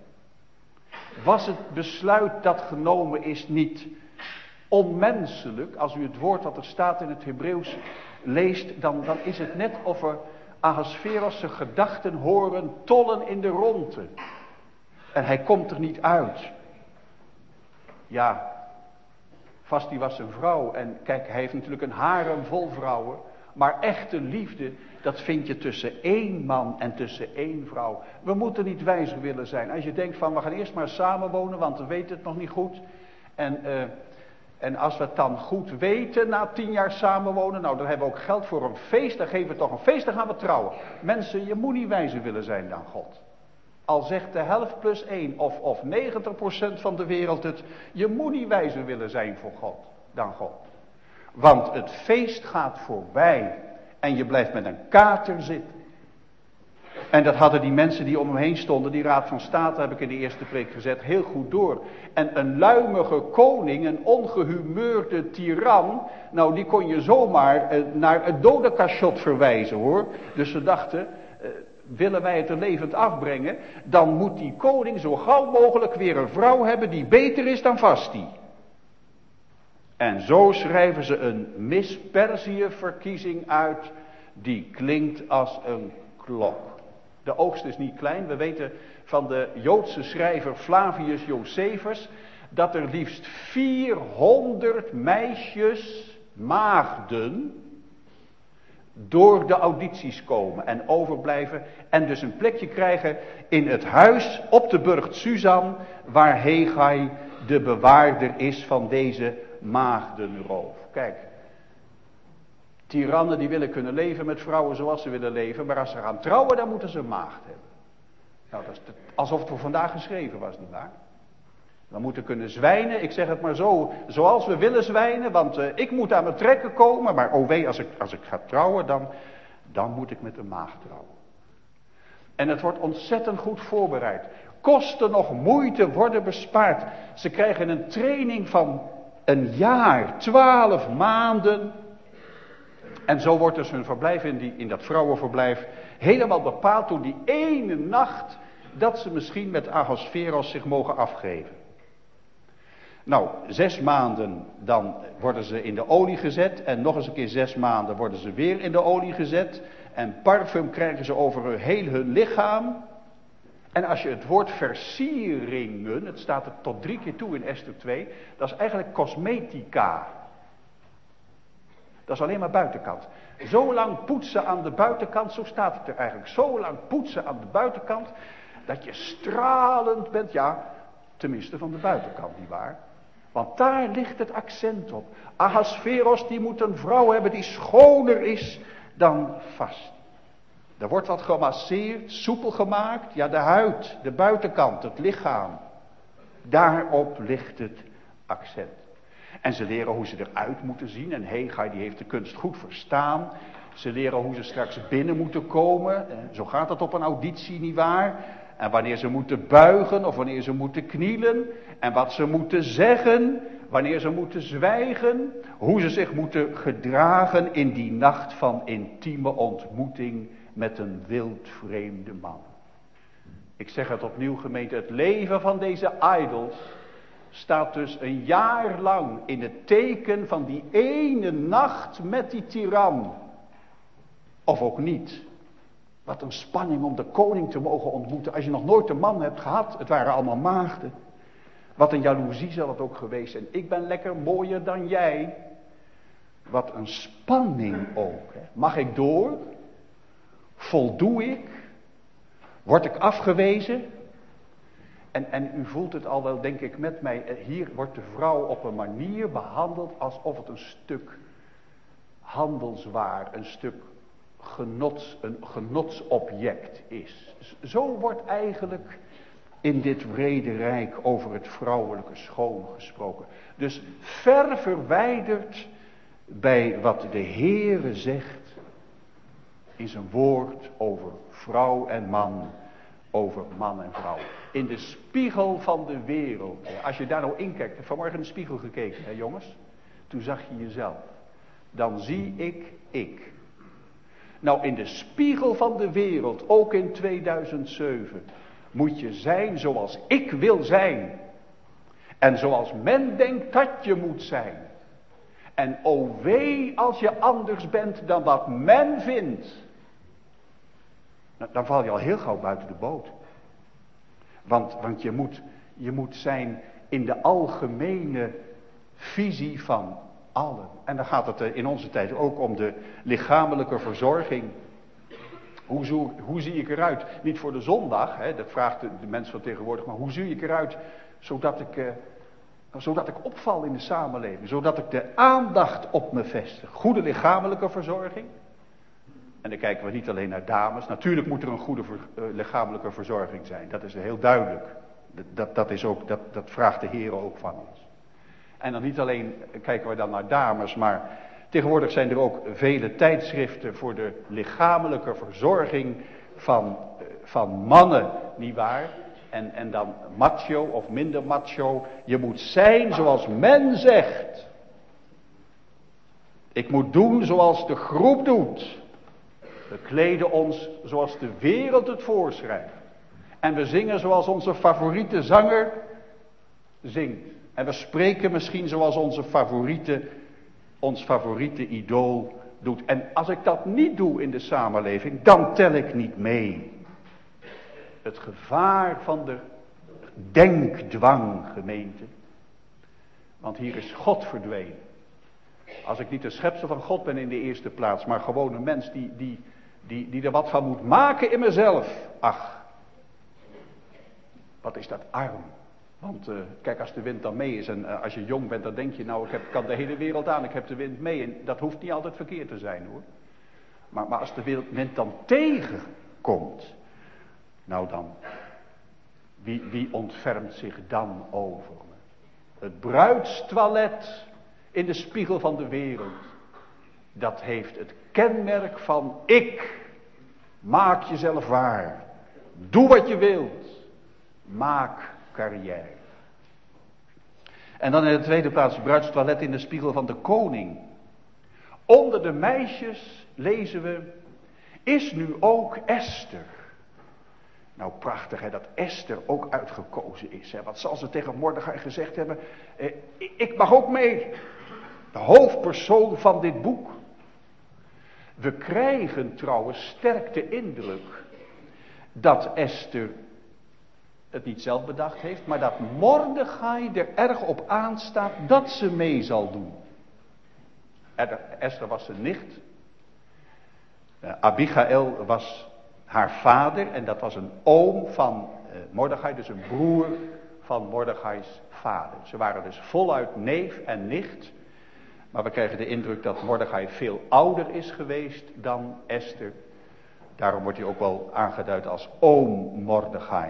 Was het besluit dat genomen is niet onmenselijk? Als u het woord wat er staat in het Hebreeuws leest, dan, dan is het net of er Ahasveros' gedachten horen tollen in de rondte. En hij komt er niet uit. Ja, Vasti was een vrouw en kijk, hij heeft natuurlijk een harem vol vrouwen. Maar echte liefde, dat vind je tussen één man en tussen één vrouw. We moeten niet wijzer willen zijn. Als je denkt van, we gaan eerst maar samenwonen, want we weten het nog niet goed. En, uh, en als we het dan goed weten, na tien jaar samenwonen, nou dan hebben we ook geld voor een feest. Dan geven we toch een feest, dan gaan we trouwen. Mensen, je moet niet wijzer willen zijn dan God. Al zegt de helft plus één of, of negentig procent van de wereld het, je moet niet wijzer willen zijn voor God dan God. Want het feest gaat voorbij en je blijft met een kater zitten. En dat hadden die mensen die om hem heen stonden, die raad van state heb ik in de eerste preek gezet, heel goed door. En een luimige koning, een ongehumeurde tiran, nou die kon je zomaar eh, naar het dodenkastjot verwijzen hoor. Dus ze dachten, eh, willen wij het er levend afbrengen, dan moet die koning zo gauw mogelijk weer een vrouw hebben die beter is dan Vasti. En zo schrijven ze een Miss Perzië verkiezing uit, die klinkt als een klok. De oogst is niet klein. We weten van de Joodse schrijver Flavius Josephus dat er liefst vierhonderd meisjes, maagden, door de audities komen en overblijven en dus een plekje krijgen in het huis op de burcht Susan, waar Hegai de bewaarder is van deze maagdenroof. Kijk, tirannen die willen kunnen leven met vrouwen zoals ze willen leven, maar als ze gaan trouwen, dan moeten ze een maagd hebben. Nou, dat is de, alsof het voor vandaag geschreven was, nietwaar? We moeten kunnen zwijnen, ik zeg het maar zo, zoals we willen zwijnen, want uh, ik moet aan mijn trekken komen, maar oh wee, als ik, als ik ga trouwen, dan, dan moet ik met een maagd trouwen. En het wordt ontzettend goed voorbereid. Kosten nog moeite worden bespaard. Ze krijgen een training van een jaar, twaalf maanden. En zo wordt dus hun verblijf in, die, in dat vrouwenverblijf helemaal bepaald door die ene nacht dat ze misschien met Ahasveros zich mogen afgeven. Nou, zes maanden dan worden ze in de olie gezet en nog eens een keer zes maanden worden ze weer in de olie gezet. En parfum krijgen ze over hun, heel hun lichaam. En als je het woord versieringen, het staat er tot drie keer toe in Esther twee, dat is eigenlijk cosmetica. Dat is alleen maar buitenkant. Zo lang poetsen aan de buitenkant, zo staat het er eigenlijk. Zo lang poetsen aan de buitenkant, dat je stralend bent. Ja, tenminste van de buitenkant, nietwaar? Want daar ligt het accent op. Ahasveros die moet een vrouw hebben die schoner is dan Vasti. Er wordt wat gemasseerd, soepel gemaakt. Ja, de huid, de buitenkant, het lichaam. Daarop ligt het accent. En ze leren hoe ze eruit moeten zien. En Hegai die heeft de kunst goed verstaan. Ze leren hoe ze straks binnen moeten komen. Zo gaat dat op een auditie, nietwaar? En wanneer ze moeten buigen of wanneer ze moeten knielen. En wat ze moeten zeggen, wanneer ze moeten zwijgen. Hoe ze zich moeten gedragen in die nacht van intieme ontmoeting met een wildvreemde man. Ik zeg het opnieuw, gemeente, het leven van deze idols staat dus een jaar lang in het teken van die ene nacht met die tiran. Of ook niet. Wat een spanning om de koning te mogen ontmoeten. Als je nog nooit een man hebt gehad, het waren allemaal maagden. Wat een jaloezie zal het ook geweest zijn. Ik ben lekker mooier dan jij. Wat een spanning ook. Hè. Mag ik door? Voldoe ik? Word ik afgewezen? En, en u voelt het al wel, denk ik, met mij. Hier wordt de vrouw op een manier behandeld alsof het een stuk handelswaar, een stuk genots, een genotsobject is. Zo wordt eigenlijk in dit wrede rijk over het vrouwelijke schoon gesproken. Dus ver verwijderd bij wat de Heere zegt in zijn woord over vrouw en man, over man en vrouw. In de spiegel van de wereld. Als je daar nou in kijkt, vanmorgen in de spiegel gekeken, hè jongens? Toen zag je jezelf. Dan zie ik ik. Nou, in de spiegel van de wereld, ook in tweeduizend zeven, moet je zijn zoals ik wil zijn. En zoals men denkt dat je moet zijn. En o wee als je anders bent dan wat men vindt. Nou, dan val je al heel gauw buiten de boot. Want, want je, moet, je moet zijn in de algemene visie van allen. En dan gaat het in onze tijd ook om de lichamelijke verzorging. Hoe, zo, hoe zie ik eruit? Niet voor de zondag, hè, dat vraagt de, de mens van tegenwoordig, maar hoe zie ik eruit zodat ik, eh, zodat ik opval in de samenleving, zodat ik de aandacht op me vestig. Goede lichamelijke verzorging. En dan kijken we niet alleen naar dames. Natuurlijk moet er een goede ver, uh, lichamelijke verzorging zijn. Dat is heel duidelijk. Dat, dat, dat, is ook, dat, dat vraagt de Heer ook van ons. En dan niet alleen kijken we dan naar dames, maar tegenwoordig zijn er ook vele tijdschriften voor de lichamelijke verzorging van, van mannen, nietwaar? En, en dan macho of minder macho. Je moet zijn zoals men zegt. Ik moet doen zoals de groep doet. We kleden ons zoals de wereld het voorschrijft. En we zingen zoals onze favoriete zanger zingt. En we spreken misschien zoals onze favoriete, ons favoriete idool doet. En als ik dat niet doe in de samenleving, dan tel ik niet mee. Het gevaar van de denkdwang, gemeente. Want hier is God verdwenen. Als ik niet de schepsel van God ben in de eerste plaats, maar gewoon een mens die, die, die, die er wat van moet maken in mezelf. Ach, wat is dat arm. Want uh, kijk, als de wind dan mee is en uh, als je jong bent, dan denk je, nou, ik heb, kan de hele wereld aan, ik heb de wind mee. En dat hoeft niet altijd verkeerd te zijn, hoor. Maar, maar als de wind dan tegenkomt, nou dan, wie, wie ontfermt zich dan over me? Het bruidstoilet in de spiegel van de wereld, dat heeft het kenmerk van ik. Maak jezelf waar. Doe wat je wilt. Maak carrière. En dan in de tweede plaats het bruidstoilet in de spiegel van de koning. Onder de meisjes lezen we, is nu ook Esther. Nou, prachtig hè, dat Esther ook uitgekozen is. Hè. Wat zal ze tegen Mordechai gezegd hebben? Eh, ik mag ook mee. De hoofdpersoon van dit boek. We krijgen trouwens sterk de indruk dat Esther het niet zelf bedacht heeft, maar dat Mordechai er erg op aanstaat dat ze mee zal doen. Esther was zijn nicht. Uh, Abigail was haar vader en dat was een oom van uh, Mordechai, dus een broer van Mordechai's vader. Ze waren dus voluit neef en nicht. Maar we krijgen de indruk dat Mordechai veel ouder is geweest dan Esther. Daarom wordt hij ook wel aangeduid als oom Mordechai.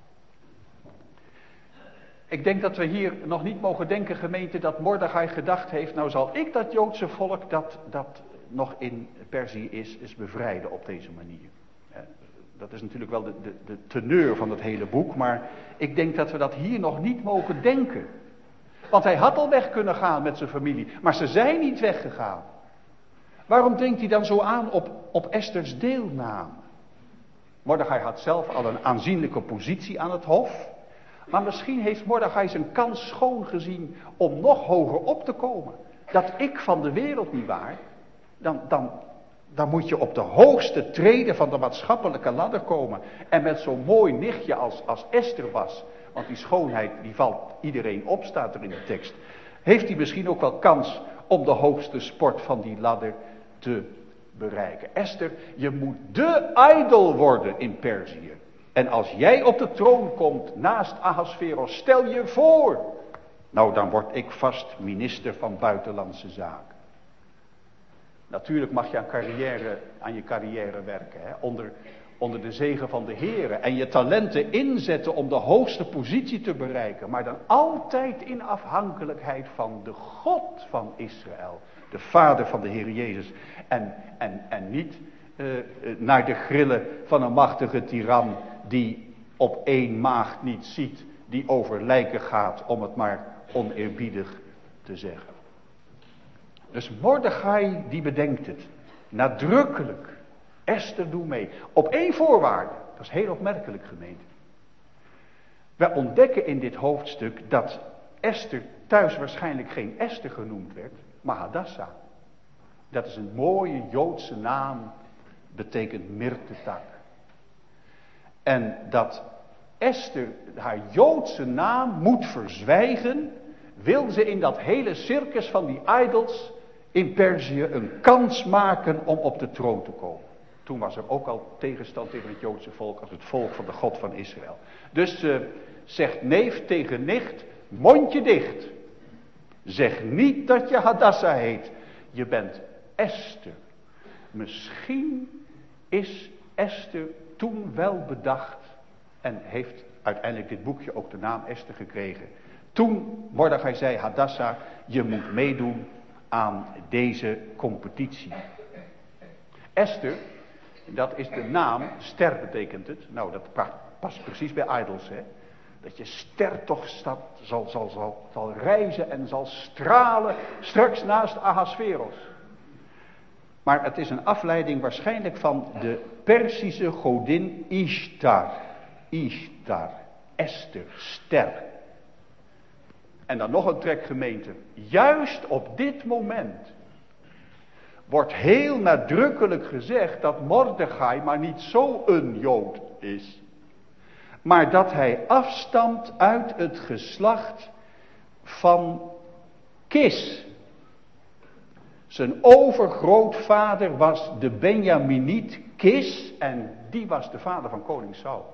Ik denk dat we hier nog niet mogen denken, gemeente, dat Mordechai gedacht heeft, nou zal ik dat Joodse volk dat, dat nog in Perzië is, is bevrijden op deze manier. Dat is natuurlijk wel de, de, de teneur van het hele boek, maar ik denk dat we dat hier nog niet mogen denken. Want hij had al weg kunnen gaan met zijn familie, maar ze zijn niet weggegaan. Waarom denkt hij dan zo aan op, op Esters deelname? Mordechai had zelf al een aanzienlijke positie aan het hof. Maar misschien heeft Mordechai zijn kans schoon gezien om nog hoger op te komen. Dat ik van de wereld niet waar. Dan, dan, dan moet je op de hoogste treden van de maatschappelijke ladder komen. En met zo'n mooi nichtje als, als Esther was. Want die schoonheid die valt iedereen op, staat er in de tekst. Heeft hij misschien ook wel kans om de hoogste sport van die ladder te bereiken. Esther, je moet de idool worden in Perzië. En als jij op de troon komt naast Ahasveros, stel je voor. Nou, dan word ik vast minister van Buitenlandse Zaken. Natuurlijk mag je aan, carrière, aan je carrière werken. Hè? Onder, onder de zegen van de Heere. En je talenten inzetten om de hoogste positie te bereiken. Maar dan altijd in afhankelijkheid van de God van Israël. De vader van de Heer Jezus. En, en, en niet uh, naar de grillen van een machtige tiran die op één maagd niet ziet. Die over lijken gaat, om het maar oneerbiedig te zeggen. Dus Mordechai die bedenkt het. Nadrukkelijk. Esther, doe mee. Op één voorwaarde. Dat is heel opmerkelijk, gemeente. Wij ontdekken in dit hoofdstuk dat Esther thuis waarschijnlijk geen Esther genoemd werd, maar Hadassa. Dat is een mooie Joodse naam, betekent myrtetak. En dat Esther haar Joodse naam moet verzwijgen, wil ze in dat hele circus van die idols in Perzië een kans maken om op de troon te komen. Toen was er ook al tegenstand tegen het Joodse volk als het volk van de God van Israël. Dus uh, zegt neef tegen nicht, mondje dicht. Zeg niet dat je Hadassa heet. Je bent Esther. Misschien is Esther toen wel bedacht en heeft uiteindelijk dit boekje ook de naam Esther gekregen. Toen Mordechai zei, Hadassa, je moet meedoen aan deze competitie. Esther, dat is de naam, ster betekent het. Nou, dat past precies bij idols, hè. Dat je ster toch staat, zal, zal, zal, zal reizen en zal stralen straks naast Ahasveros. Maar het is een afleiding waarschijnlijk van de Perzische godin Ishtar. Ishtar, Esther, ster. En dan nog een trek, gemeente. Juist op dit moment wordt heel nadrukkelijk gezegd dat Mordechai maar niet zo een Jood is. Maar dat hij afstamt uit het geslacht van Kis. Zijn overgrootvader was de Benjaminiet Kis en die was de vader van koning Saul.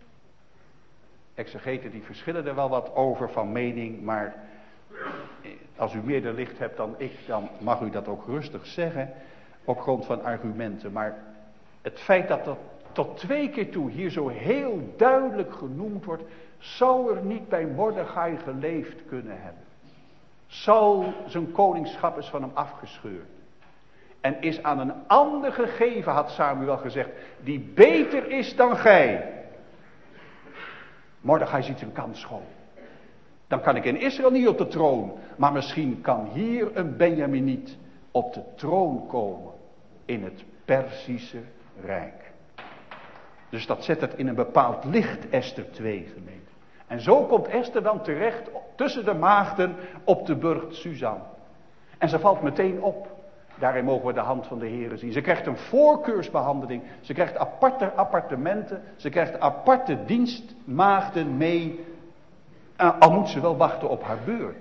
Exegeten die verschillen er wel wat over van mening, maar als u meer licht hebt dan ik, dan mag u dat ook rustig zeggen op grond van argumenten. Maar het feit dat dat tot twee keer toe hier zo heel duidelijk genoemd wordt, zou er niet bij Mordechai geleefd kunnen hebben. Saul, zijn koningschap is van hem afgescheurd. En is aan een ander gegeven, had Samuel gezegd, die beter is dan gij. Mordechai ziet zijn kans schoon. Dan kan ik in Israël niet op de troon. Maar misschien kan hier een Benjaminiet op de troon komen. In het Perzische Rijk. Dus dat zet het in een bepaald licht, Esther twee, gemeente. En zo komt Esther dan terecht tussen de maagden op de burcht Susan. En ze valt meteen op. Daarin mogen we de hand van de Heere zien. Ze krijgt een voorkeursbehandeling. Ze krijgt aparte appartementen. Ze krijgt aparte dienstmaagden mee. Al moet ze wel wachten op haar beurt.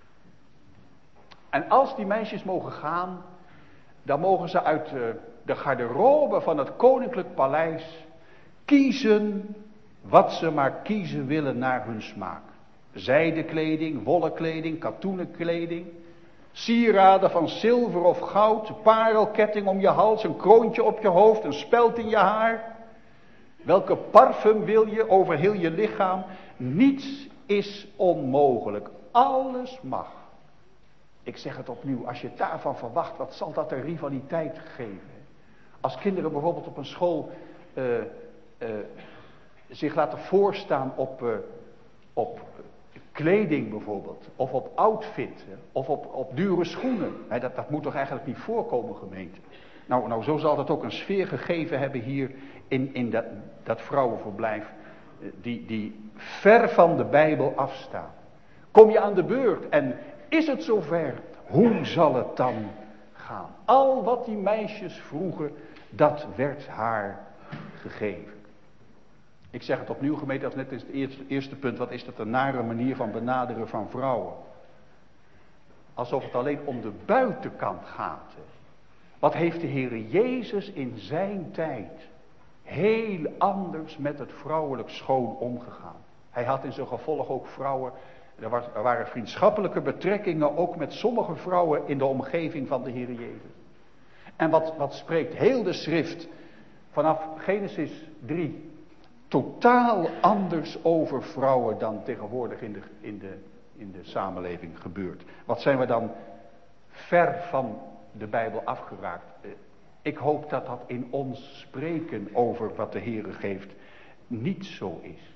En als die meisjes mogen gaan, dan mogen ze uit de garderobe van het koninklijk paleis kiezen wat ze maar kiezen willen naar hun smaak. Zijdekleding, wollen kleding, katoenen kleding. Sieraden van zilver of goud, parelketting om je hals, een kroontje op je hoofd, een speld in je haar. Welke parfum wil je over heel je lichaam? Niets is onmogelijk. Alles mag. Ik zeg het opnieuw, als je daarvan verwacht, wat zal dat een rivaliteit geven? Als kinderen bijvoorbeeld op een school uh, uh, uh, zich laten voorstaan op, uh, op kleding bijvoorbeeld. Of op outfit. Hè, of op, op dure schoenen. Hè, dat, dat moet toch eigenlijk niet voorkomen, gemeente. Nou, nou, zo zal het ook een sfeer gegeven hebben hier in, in dat, dat vrouwenverblijf. Die, die ver van de Bijbel afstaan. Kom je aan de beurt en is het zover? Hoe zal het dan gaan? Al wat die meisjes vroegen, dat werd haar gegeven. Ik zeg het opnieuw, gemeente, als net is het eerste, eerste punt. Wat is dat een nare manier van benaderen van vrouwen? Alsof het alleen om de buitenkant gaat. Hè. Wat heeft de Heere Jezus in zijn tijd heel anders met het vrouwelijk schoon omgegaan. Hij had in zijn gevolg ook vrouwen. Er, was, er waren vriendschappelijke betrekkingen ook met sommige vrouwen in de omgeving van de Heere Jezus. En wat, wat spreekt heel de schrift vanaf Genesis drie totaal anders over vrouwen dan tegenwoordig in de, in de, in de samenleving gebeurt. Wat zijn we dan ver van de Bijbel afgeraakt. Ik hoop dat dat in ons spreken over wat de Heere geeft niet zo is.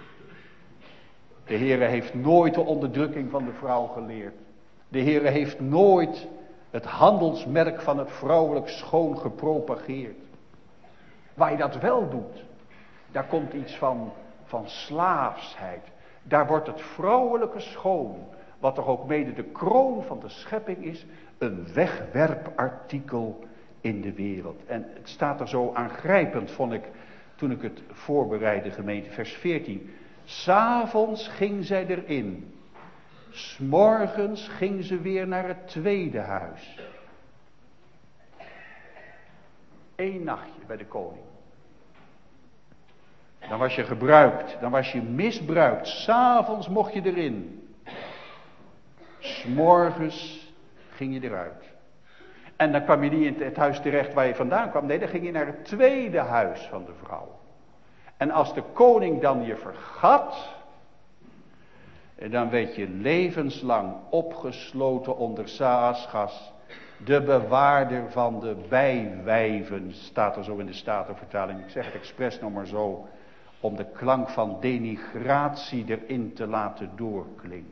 De Heere heeft nooit de onderdrukking van de vrouw geleerd. De Heere heeft nooit het handelsmerk van het vrouwelijk schoon gepropageerd. Waar je dat wel doet, daar komt iets van, van slaafsheid. Daar wordt het vrouwelijke schoon, wat toch ook mede de kroon van de schepping is, een wegwerpartikel in de wereld. En het staat er zo aangrijpend, vond ik, toen ik het voorbereidde, gemeente, vers veertien. 'S'avonds ging zij erin. 'S'morgens ging ze weer naar het tweede huis. Eén nachtje bij de koning. Dan was je gebruikt, dan was je misbruikt. 'S'avonds mocht je erin. 'S'morgens ging je eruit. En dan kwam je niet in het huis terecht waar je vandaan kwam. Nee, dan ging je naar het tweede huis van de vrouw. En als de koning dan je vergat, dan werd je levenslang opgesloten onder Saasgas, de bewaarder van de bijwijven, staat er zo in de Statenvertaling. Ik zeg het expres nog maar zo, om de klank van denigratie erin te laten doorklinken.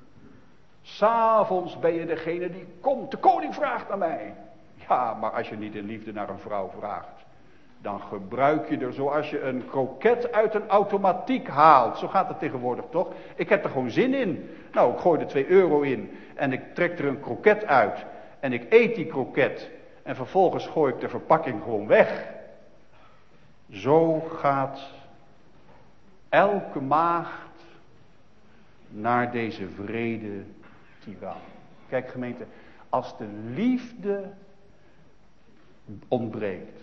'S'avonds ben je degene die komt, de koning vraagt naar mij. Ja, maar als je niet in liefde naar een vrouw vraagt, dan gebruik je er zoals je een kroket uit een automatiek haalt. Zo gaat het tegenwoordig toch? Ik heb er gewoon zin in. Nou, ik gooi er twee euro in en ik trek er een kroket uit. En ik eet die kroket en vervolgens gooi ik de verpakking gewoon weg. Zo gaat elke maagd naar deze wrede tiran. Kijk gemeente, als de liefde ontbreekt,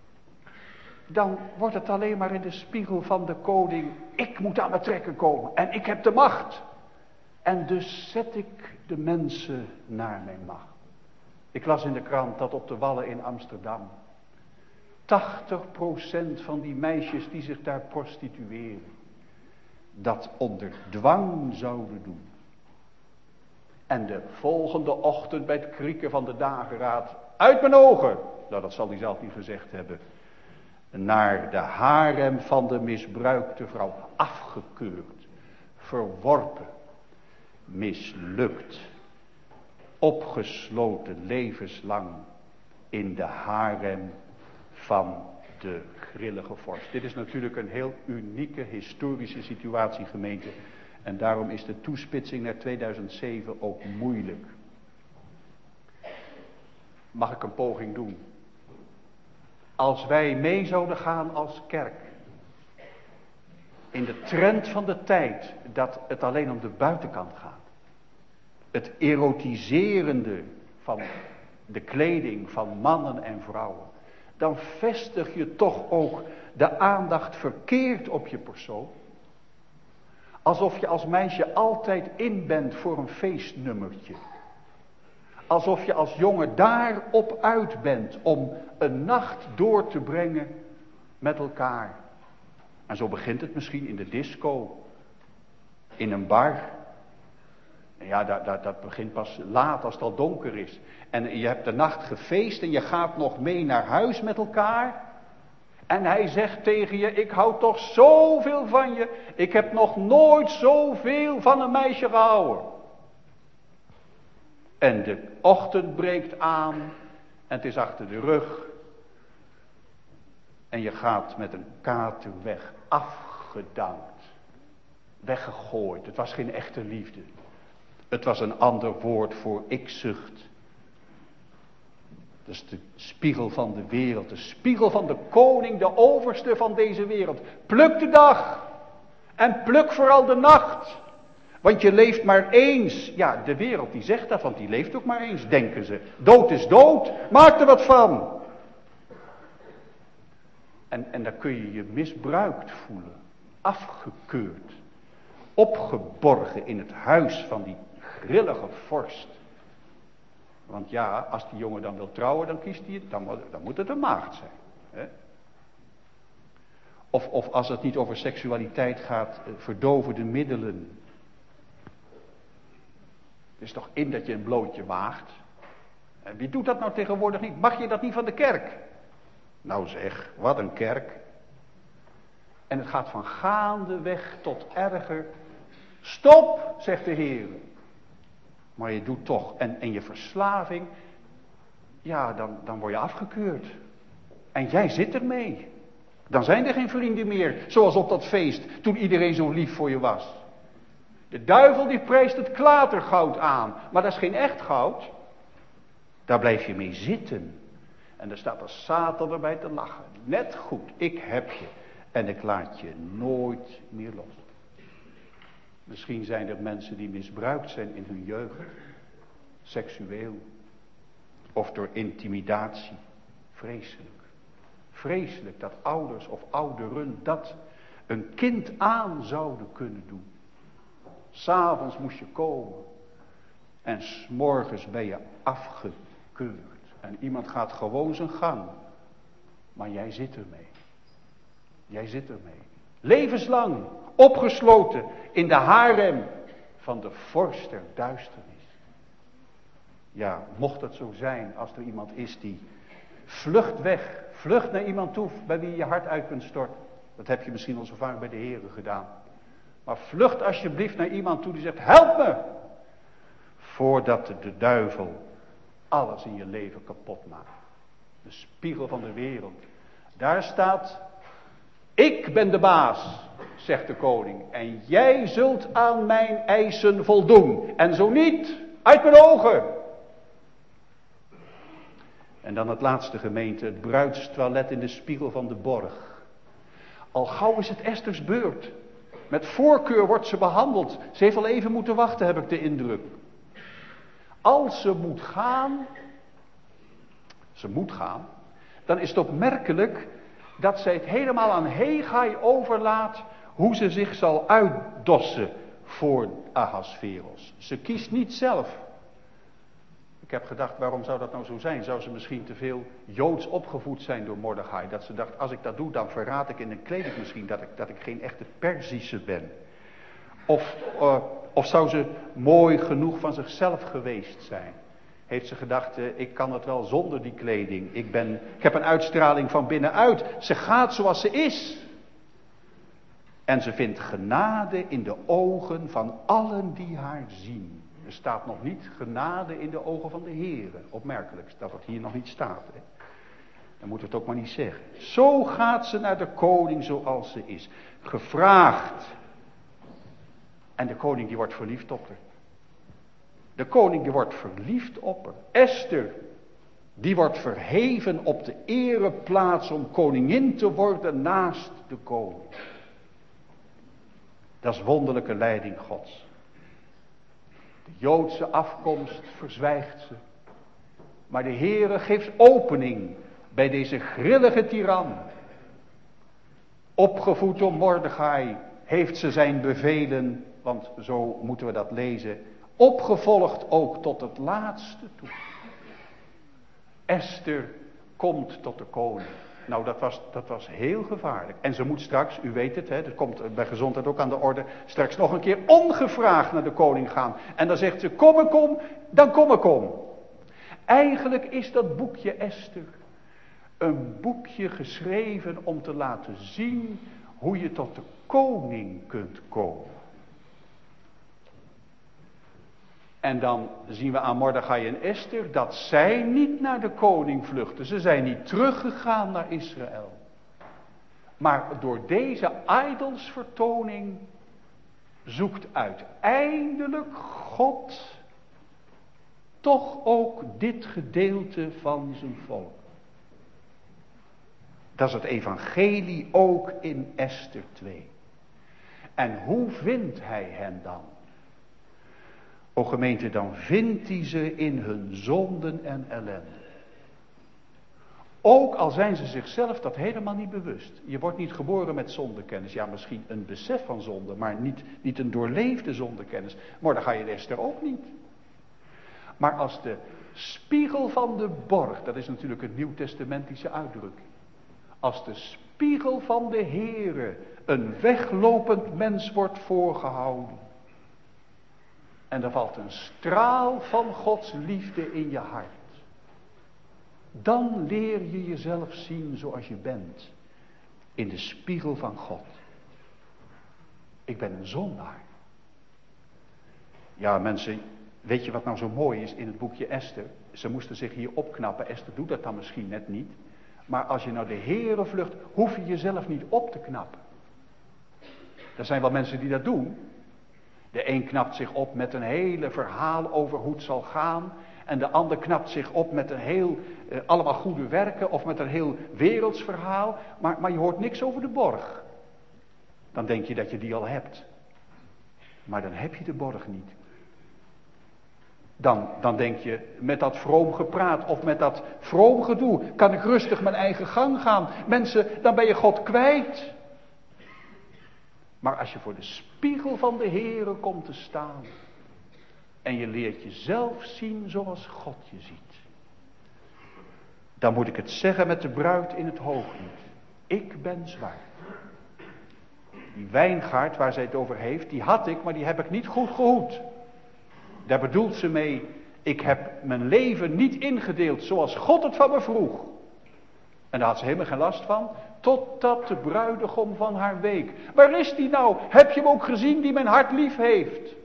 dan wordt het alleen maar in de spiegel van de koning. Ik moet aan mijn trekken komen en ik heb de macht. En dus zet ik de mensen naar mijn macht. Ik las in de krant dat op de Wallen in Amsterdam tachtig procent van die meisjes die zich daar prostitueren, dat onder dwang zouden doen. En de volgende ochtend bij het krieken van de dageraad, uit mijn ogen, nou dat zal hij zelf niet gezegd hebben, naar de harem van de misbruikte vrouw, afgekeurd, verworpen, mislukt, opgesloten levenslang in de harem van de grillige vorst. Dit is natuurlijk een heel unieke historische situatie, gemeente. En daarom is de toespitsing naar tweeduizend zeven ook moeilijk. Mag ik een poging doen? Als wij mee zouden gaan als kerk, in de trend van de tijd, dat het alleen om de buitenkant gaat. Het erotiserende van de kleding van mannen en vrouwen. Dan vestig je toch ook de aandacht verkeerd op je persoon. Alsof je als meisje altijd in bent voor een feestnummertje. Alsof je als jongen daarop uit bent om een nacht door te brengen met elkaar. En zo begint het misschien in de disco, in een bar. En ja, dat, dat, dat begint pas laat als het al donker is. En je hebt de nacht gefeest en je gaat nog mee naar huis met elkaar. En hij zegt tegen je, ik hou toch zoveel van je. Ik heb nog nooit zoveel van een meisje gehouden. En de ochtend breekt aan. En het is achter de rug. En je gaat met een kater weg. Afgedankt. Weggegooid. Het was geen echte liefde. Het was een ander woord voor ikzucht. Dat is de spiegel van de wereld. De spiegel van de koning, de overste van deze wereld. Pluk de dag. En pluk vooral de nacht. Want je leeft maar eens. Ja, de wereld die zegt dat, want die leeft ook maar eens, denken ze. Dood is dood. Maak er wat van. En, en dan kun je je misbruikt voelen. Afgekeurd. Opgeborgen in het huis van die grillige vorst. Want ja, als die jongen dan wil trouwen, dan kiest hij het, dan, dan moet het een maagd zijn. Hè? Of, of als het niet over seksualiteit gaat, verdoven de middelen. Het is toch in dat je een blootje waagt. En wie doet dat nou tegenwoordig niet? Mag je dat niet van de kerk? Nou zeg, wat een kerk. En het gaat van gaandeweg tot erger. Stop, zegt de Heer. Maar je doet toch. En, en je verslaving, ja, dan, dan word je afgekeurd. En jij zit ermee. Dan zijn er geen vrienden meer. Zoals op dat feest, toen iedereen zo lief voor je was. De duivel die prijst het klatergoud aan. Maar dat is geen echt goud. Daar blijf je mee zitten. En er staat de Satan erbij te lachen. Net goed, ik heb je. En ik laat je nooit meer los. Misschien zijn er mensen die misbruikt zijn in hun jeugd. Seksueel. Of door intimidatie. Vreselijk. Vreselijk dat ouders of ouderen dat een kind aan zouden kunnen doen. 'S'avonds moest je komen. En 's morgens ben je afgekeurd. En iemand gaat gewoon zijn gang. Maar jij zit ermee. Jij zit ermee. Levenslang. Opgesloten in de harem van de vorst der duisternis. Ja, mocht het zo zijn als er iemand is die vlucht weg. Vlucht naar iemand toe bij wie je je hart uit kunt storten. Dat heb je misschien al zo vaak bij de Here gedaan. Maar vlucht alsjeblieft naar iemand toe die zegt, help me. Voordat de duivel alles in je leven kapot maakt. De spiegel van de wereld. Daar staat, ik ben de baas, zegt de koning. En jij zult aan mijn eisen voldoen. En zo niet, uit mijn ogen. En dan het laatste gemeente, het bruidstoilet in de spiegel van de borg. Al gauw is het Esters beurt. Met voorkeur wordt ze behandeld. Ze heeft al even moeten wachten, heb ik de indruk. Als ze moet gaan, ze moet gaan, dan is het opmerkelijk dat zij het helemaal aan Hegai overlaat hoe ze zich zal uitdossen voor Ahasveros. Ze kiest niet zelf. Ik heb gedacht, waarom zou dat nou zo zijn? Zou ze misschien te veel Joods opgevoed zijn door Mordechai? Dat ze dacht, als ik dat doe, dan verraad ik en dan kleed ik misschien dat ik, dat ik geen echte Perzische ben. Of, uh, of zou ze mooi genoeg van zichzelf geweest zijn? Heeft ze gedacht, uh, ik kan het wel zonder die kleding. Ik, ben, ik heb een uitstraling van binnenuit. Ze gaat zoals ze is. En ze vindt genade in de ogen van allen die haar zien. Er staat nog niet genade in de ogen van de Heere. Opmerkelijk dat het hier nog niet staat. Hè? Dan moeten we het ook maar niet zeggen. Zo gaat ze naar de koning zoals ze is. Gevraagd. En de koning die wordt verliefd op haar. De koning die wordt verliefd op haar. Esther. Die wordt verheven op de ereplaats om koningin te worden naast de koning. Dat is wonderlijke leiding Gods. De Joodse afkomst verzwijgt ze. Maar de Heere geeft opening bij deze grillige tiran. Opgevoed door Mordechai heeft ze zijn bevelen, want zo moeten we dat lezen, opgevolgd ook tot het laatste toe. Esther komt tot de koning. Nou, dat was, dat was heel gevaarlijk. En ze moet straks, u weet het, hè, dat komt bij gezondheid ook aan de orde, straks nog een keer ongevraagd naar de koning gaan. En dan zegt ze, kom ik kom, dan kom ik kom. Eigenlijk is dat boekje Esther een boekje geschreven om te laten zien hoe je tot de koning kunt komen. En dan zien we aan Mordechai en Esther dat zij niet naar de koning vluchten. Ze zijn niet teruggegaan naar Israël. Maar door deze ijdelsvertoning zoekt uiteindelijk God toch ook dit gedeelte van zijn volk. Dat is het evangelie ook in Esther twee. En hoe vindt hij hen dan? O gemeente, dan vindt hij ze in hun zonden en ellende. Ook al zijn ze zichzelf dat helemaal niet bewust. Je wordt niet geboren met zondekennis. Ja, misschien een besef van zonde, maar niet, niet een doorleefde zondekennis. Mordechai en Esther ook niet. Maar als de spiegel van de borg, dat is natuurlijk een nieuwtestamentische uitdrukking. Als de spiegel van de Heere een weglopend mens wordt voorgehouden. En er valt een straal van Gods liefde in je hart. Dan leer je jezelf zien zoals je bent. In de spiegel van God. Ik ben een zondaar. Ja mensen, weet je wat nou zo mooi is in het boekje Esther? Ze moesten zich hier opknappen. Esther doet dat dan misschien net niet. Maar als je naar de Heere vlucht, hoef je jezelf niet op te knappen. Er zijn wel mensen die dat doen. De een knapt zich op met een hele verhaal over hoe het zal gaan. En de ander knapt zich op met een heel, eh, allemaal goede werken of met een heel werelds verhaal. Maar, maar je hoort niks over de borg. Dan denk je dat je die al hebt. Maar dan heb je de borg niet. Dan, dan denk je, met dat vroom gepraat of met dat vroom gedoe kan ik rustig mijn eigen gang gaan. Mensen, dan ben je God kwijt. Maar als je voor de spiegel van de Heere komt te staan en je leert jezelf zien zoals God je ziet, dan moet ik het zeggen met de bruid in het hooglied. Ik ben zwart. Die wijngaard waar zij het over heeft, die had ik, maar die heb ik niet goed gehoed. Daar bedoelt ze mee, ik heb mijn leven niet ingedeeld zoals God het van me vroeg. En daar had ze helemaal geen last van, totdat de bruidegom van haar week. Waar is die nou? Heb je hem ook gezien die mijn hart lief heeft?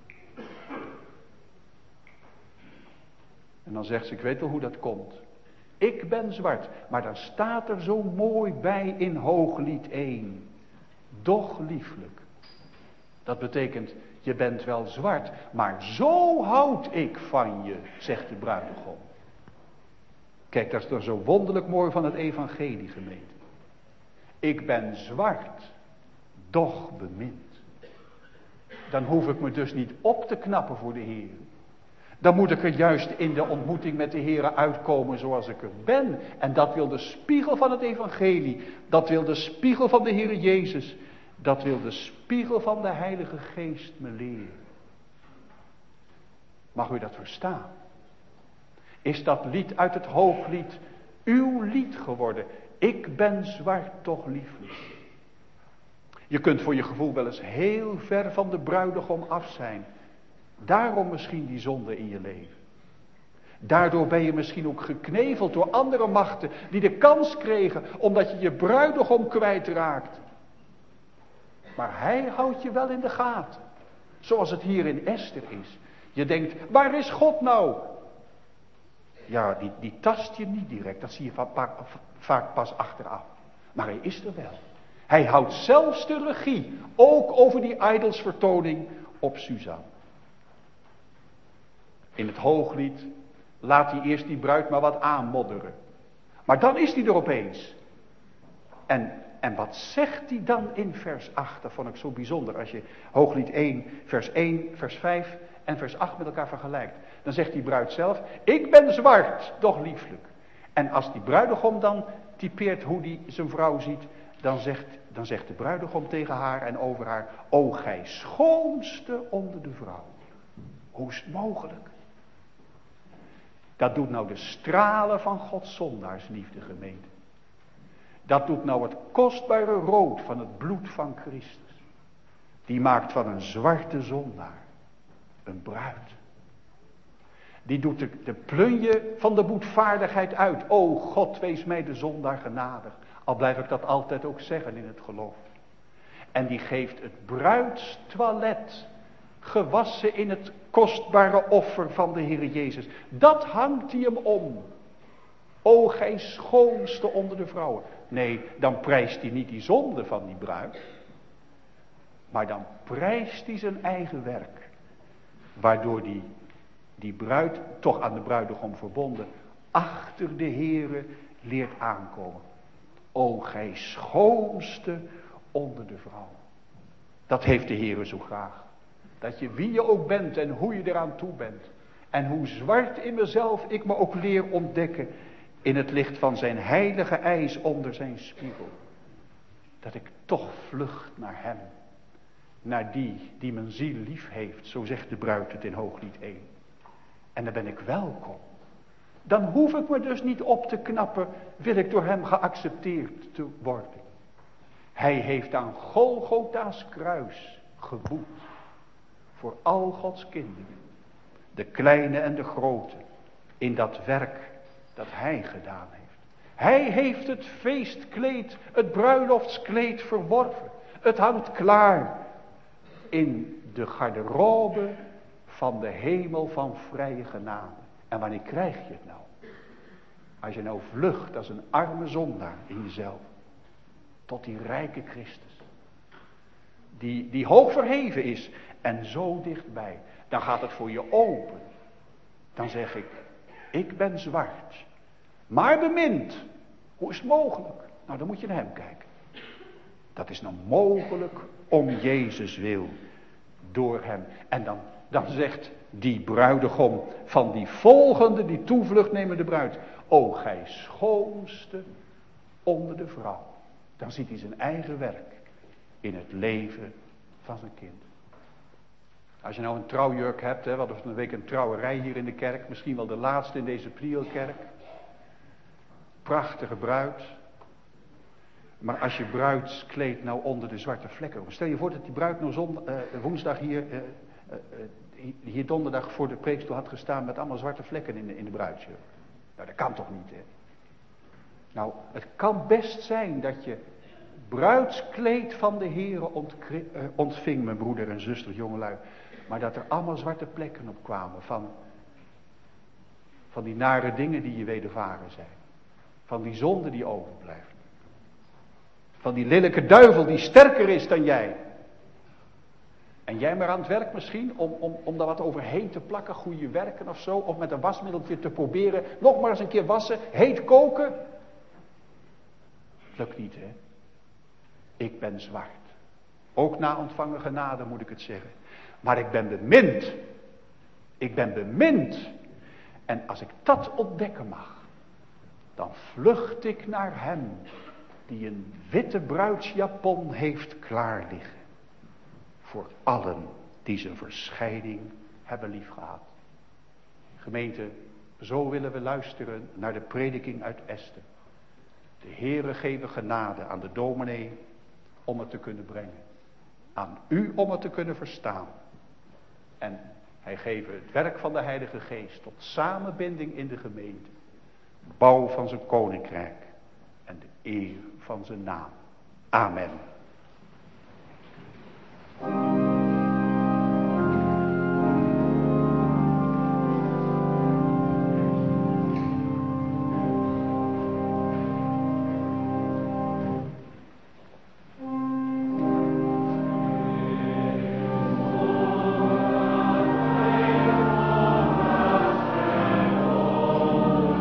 En dan zegt ze, ik weet wel hoe dat komt. Ik ben zwart, maar dan staat er zo mooi bij in Hooglied één. Doch lieflijk. Dat betekent, je bent wel zwart, maar zo houd ik van je, zegt de bruidegom. Kijk, dat is toch zo wonderlijk mooi van het evangelie, gemeente. Ik ben zwart, doch bemind. Dan hoef ik me dus niet op te knappen voor de Heer. Dan moet ik er juist in de ontmoeting met de Heer uitkomen zoals ik er ben. En dat wil de spiegel van het evangelie. Dat wil de spiegel van de Heer Jezus. Dat wil de spiegel van de Heilige Geest me leren. Mag u dat verstaan? Is dat lied uit het Hooglied uw lied geworden? Ik ben zwart, toch lieflijk. Je kunt voor je gevoel wel eens heel ver van de bruidegom af zijn. Daarom misschien die zonde in je leven. Daardoor ben je misschien ook gekneveld door andere machten die de kans kregen omdat je je bruidegom kwijtraakt. Maar hij houdt je wel in de gaten. Zoals het hier in Esther is. Je denkt, waar is God nou? Ja, die, die tast je niet direct. Dat zie je vaak, vaak pas achteraf. Maar hij is er wel. Hij houdt zelfs de regie. Ook over die ijdelsvertoning op Suzanne. In het Hooglied laat hij eerst die bruid maar wat aanmodderen. Maar dan is hij er opeens. En, en wat zegt hij dan in vers acht? Dat vond ik zo bijzonder. Als je Hooglied één, vers één, vers vijf en vers acht met elkaar vergelijkt. Dan zegt die bruid zelf, ik ben zwart, doch lieflijk. En als die bruidegom dan typeert hoe hij zijn vrouw ziet, dan zegt, dan zegt de bruidegom tegen haar en over haar, o gij schoonste onder de vrouw. Hoe is het mogelijk? Dat doet nou de stralen van Gods zondaarsliefde, gemeente. Dat doet nou het kostbare rood van het bloed van Christus. Die maakt van een zwarte zondaar een bruid. Die doet de, de plunje van de boetvaardigheid uit. O God, wees mij de zondaar genadig. Al blijf ik dat altijd ook zeggen in het geloof. En die geeft het bruidstoilet, gewassen in het kostbare offer van de Heer Jezus. Dat hangt hij hem om. O gij schoonste onder de vrouwen. Nee, dan prijst hij niet die zonde van die bruid. Maar dan prijst hij zijn eigen werk. Waardoor die, die bruid, toch aan de bruidegom verbonden, achter de Heere leert aankomen. O gij schoonste onder de vrouwen. Dat heeft de Heere zo graag. Dat je wie je ook bent en hoe je eraan toe bent. En hoe zwart in mezelf ik me ook leer ontdekken. In het licht van zijn heilige ijs onder zijn spiegel. Dat ik toch vlucht naar hem. Naar die die mijn ziel lief heeft. Zo zegt de bruid het in Hooglied één. En dan ben ik welkom. Dan hoef ik me dus niet op te knappen. Wil ik door hem geaccepteerd te worden. Hij heeft aan Golgotha's kruis geboet. Voor al Gods kinderen. De kleine en de grote. In dat werk dat hij gedaan heeft. Hij heeft het feestkleed, het bruiloftskleed verworven. Het hangt klaar in de garderobe van de hemel van vrije genade. En wanneer krijg je het nou? Als je nou vlucht als een arme zondaar in jezelf. Tot die rijke Christus. Die, die hoog verheven is en zo dichtbij. Dan gaat het voor je open. Dan zeg ik, ik ben zwart. Maar bemind. Hoe is het mogelijk? Nou, dan moet je naar hem kijken. Dat is nou mogelijk om Jezus wil. Door hem. En dan, dan zegt die bruidegom van die volgende, die toevlucht nemende bruid. O gij schoonste onder de vrouw. Dan ziet hij zijn eigen werk in het leven van zijn kind. Als je nou een trouwjurk hebt, hè, we hadden van een week een trouwerij hier in de kerk. Misschien wel de laatste in deze Prielkerk. Prachtige bruid. Maar als je bruidskleed nou onder de zwarte vlekken. Stel je voor dat die bruid nou zon, uh, woensdag hier, uh, uh, hier donderdag voor de preekstoel had gestaan met allemaal zwarte vlekken in de, in de bruidsjurk. Nou, dat kan toch niet, hè? Nou, het kan best zijn dat je bruidskleed van de Heere ontkri- uh, ontving, mijn broeder en zuster, jongelui. Maar dat er allemaal zwarte plekken op kwamen van, van die nare dingen die je wedervaren zijn. Van die zonde die overblijft. Van die lelijke duivel die sterker is dan jij. En jij maar aan het werk misschien om, om, om daar wat overheen te plakken, goede werken of zo. Of met een wasmiddeltje te proberen, nog maar eens een keer wassen, heet koken. Lukt niet, hè. Ik ben zwart. Ook na ontvangen genade moet ik het zeggen. Maar ik ben bemind. Ik ben bemind. En als ik dat ontdekken mag, dan vlucht ik naar hem die een witte bruidsjapon heeft klaar liggen. Voor allen die zijn verschijning hebben liefgehad. Gemeente, zo willen we luisteren naar de prediking uit Esther. De Heere geven genade aan de dominee om het te kunnen brengen. Aan u om het te kunnen verstaan. En hij geeft het werk van de Heilige Geest tot samenbinding in de gemeente. Bouw van zijn koninkrijk en de eer van zijn naam. Amen.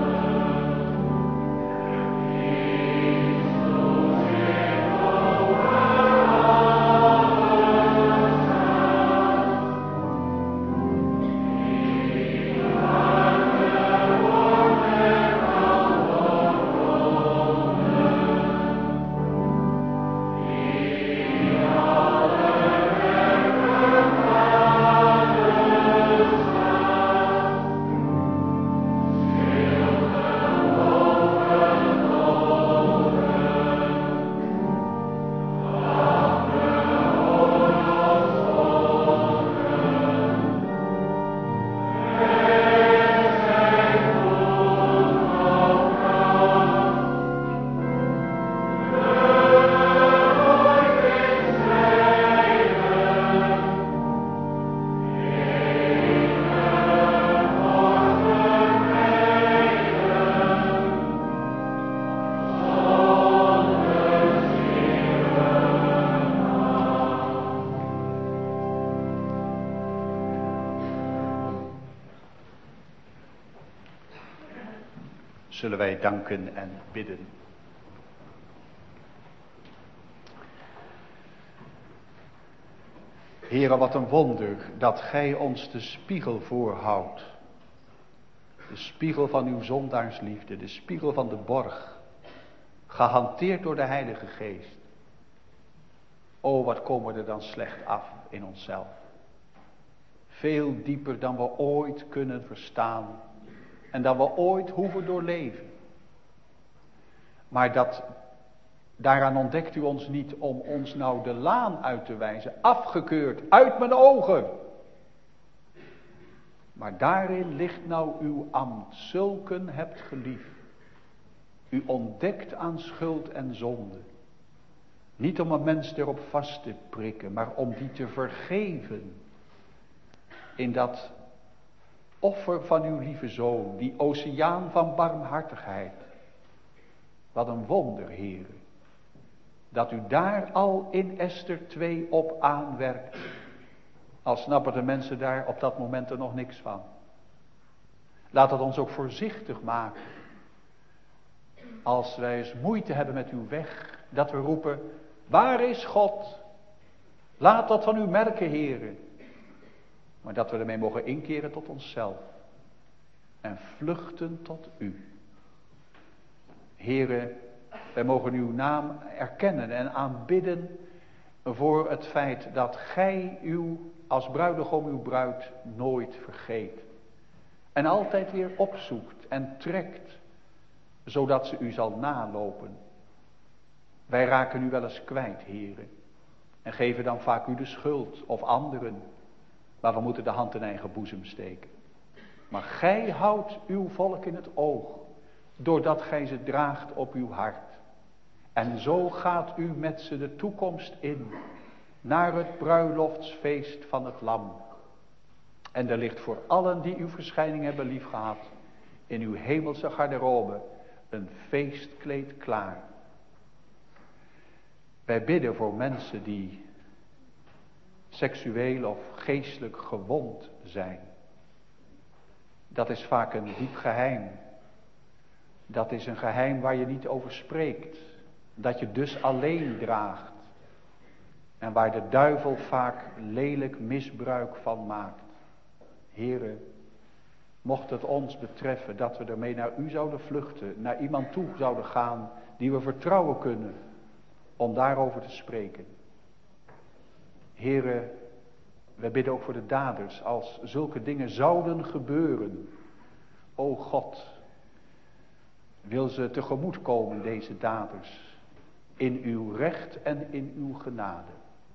Oh, zullen wij danken en bidden. Heere, wat een wonder dat gij ons de spiegel voorhoudt. De spiegel van uw zondaarsliefde, de spiegel van de borg, gehanteerd door de Heilige Geest. O, wat komen we er dan slecht af in onszelf. Veel dieper dan we ooit kunnen verstaan en dan we ooit hoeven doorleven. Maar dat, daaraan ontdekt u ons niet om ons nou de laan uit te wijzen, afgekeurd, uit mijn ogen. Maar daarin ligt nou uw ambt, zulken hebt geliefd. U ontdekt aan schuld en zonde. Niet om een mens erop vast te prikken, maar om die te vergeven. In dat offer van uw lieve Zoon, die oceaan van barmhartigheid. Wat een wonder, Heere. Dat u daar al in Esther twee op aanwerkt. Al snappen de mensen daar op dat moment er nog niks van. Laat het ons ook voorzichtig maken. Als wij eens moeite hebben met uw weg, dat we roepen, waar is God? Laat dat van u merken, Heere. Maar dat we ermee mogen inkeren tot onszelf. En vluchten tot u. Heere, wij mogen uw naam erkennen en aanbidden voor het feit dat gij uw, als bruidegom uw bruid, nooit vergeet. En altijd weer opzoekt en trekt, zodat ze u zal nalopen. Wij raken u wel eens kwijt, Heere. En geven dan vaak u de schuld of anderen. Maar we moeten de hand in eigen boezem steken. Maar gij houdt uw volk in het oog. Doordat gij ze draagt op uw hart. En zo gaat u met ze de toekomst in. Naar het bruiloftsfeest van het Lam. En er ligt voor allen die uw verschijning hebben liefgehad. In uw hemelse garderobe een feestkleed klaar. Wij bidden voor mensen die seksueel of geestelijk gewond zijn. Dat is vaak een diep geheim. Dat is een geheim waar je niet over spreekt. Dat je dus alleen draagt. En waar de duivel vaak lelijk misbruik van maakt. Heere, mocht het ons betreffen dat we ermee naar u zouden vluchten. Naar iemand toe zouden gaan die we vertrouwen kunnen. Om daarover te spreken. Heere, wij bidden ook voor de daders. Als zulke dingen zouden gebeuren. O God, wil ze tegemoet komen, deze daders. In uw recht en in uw genade.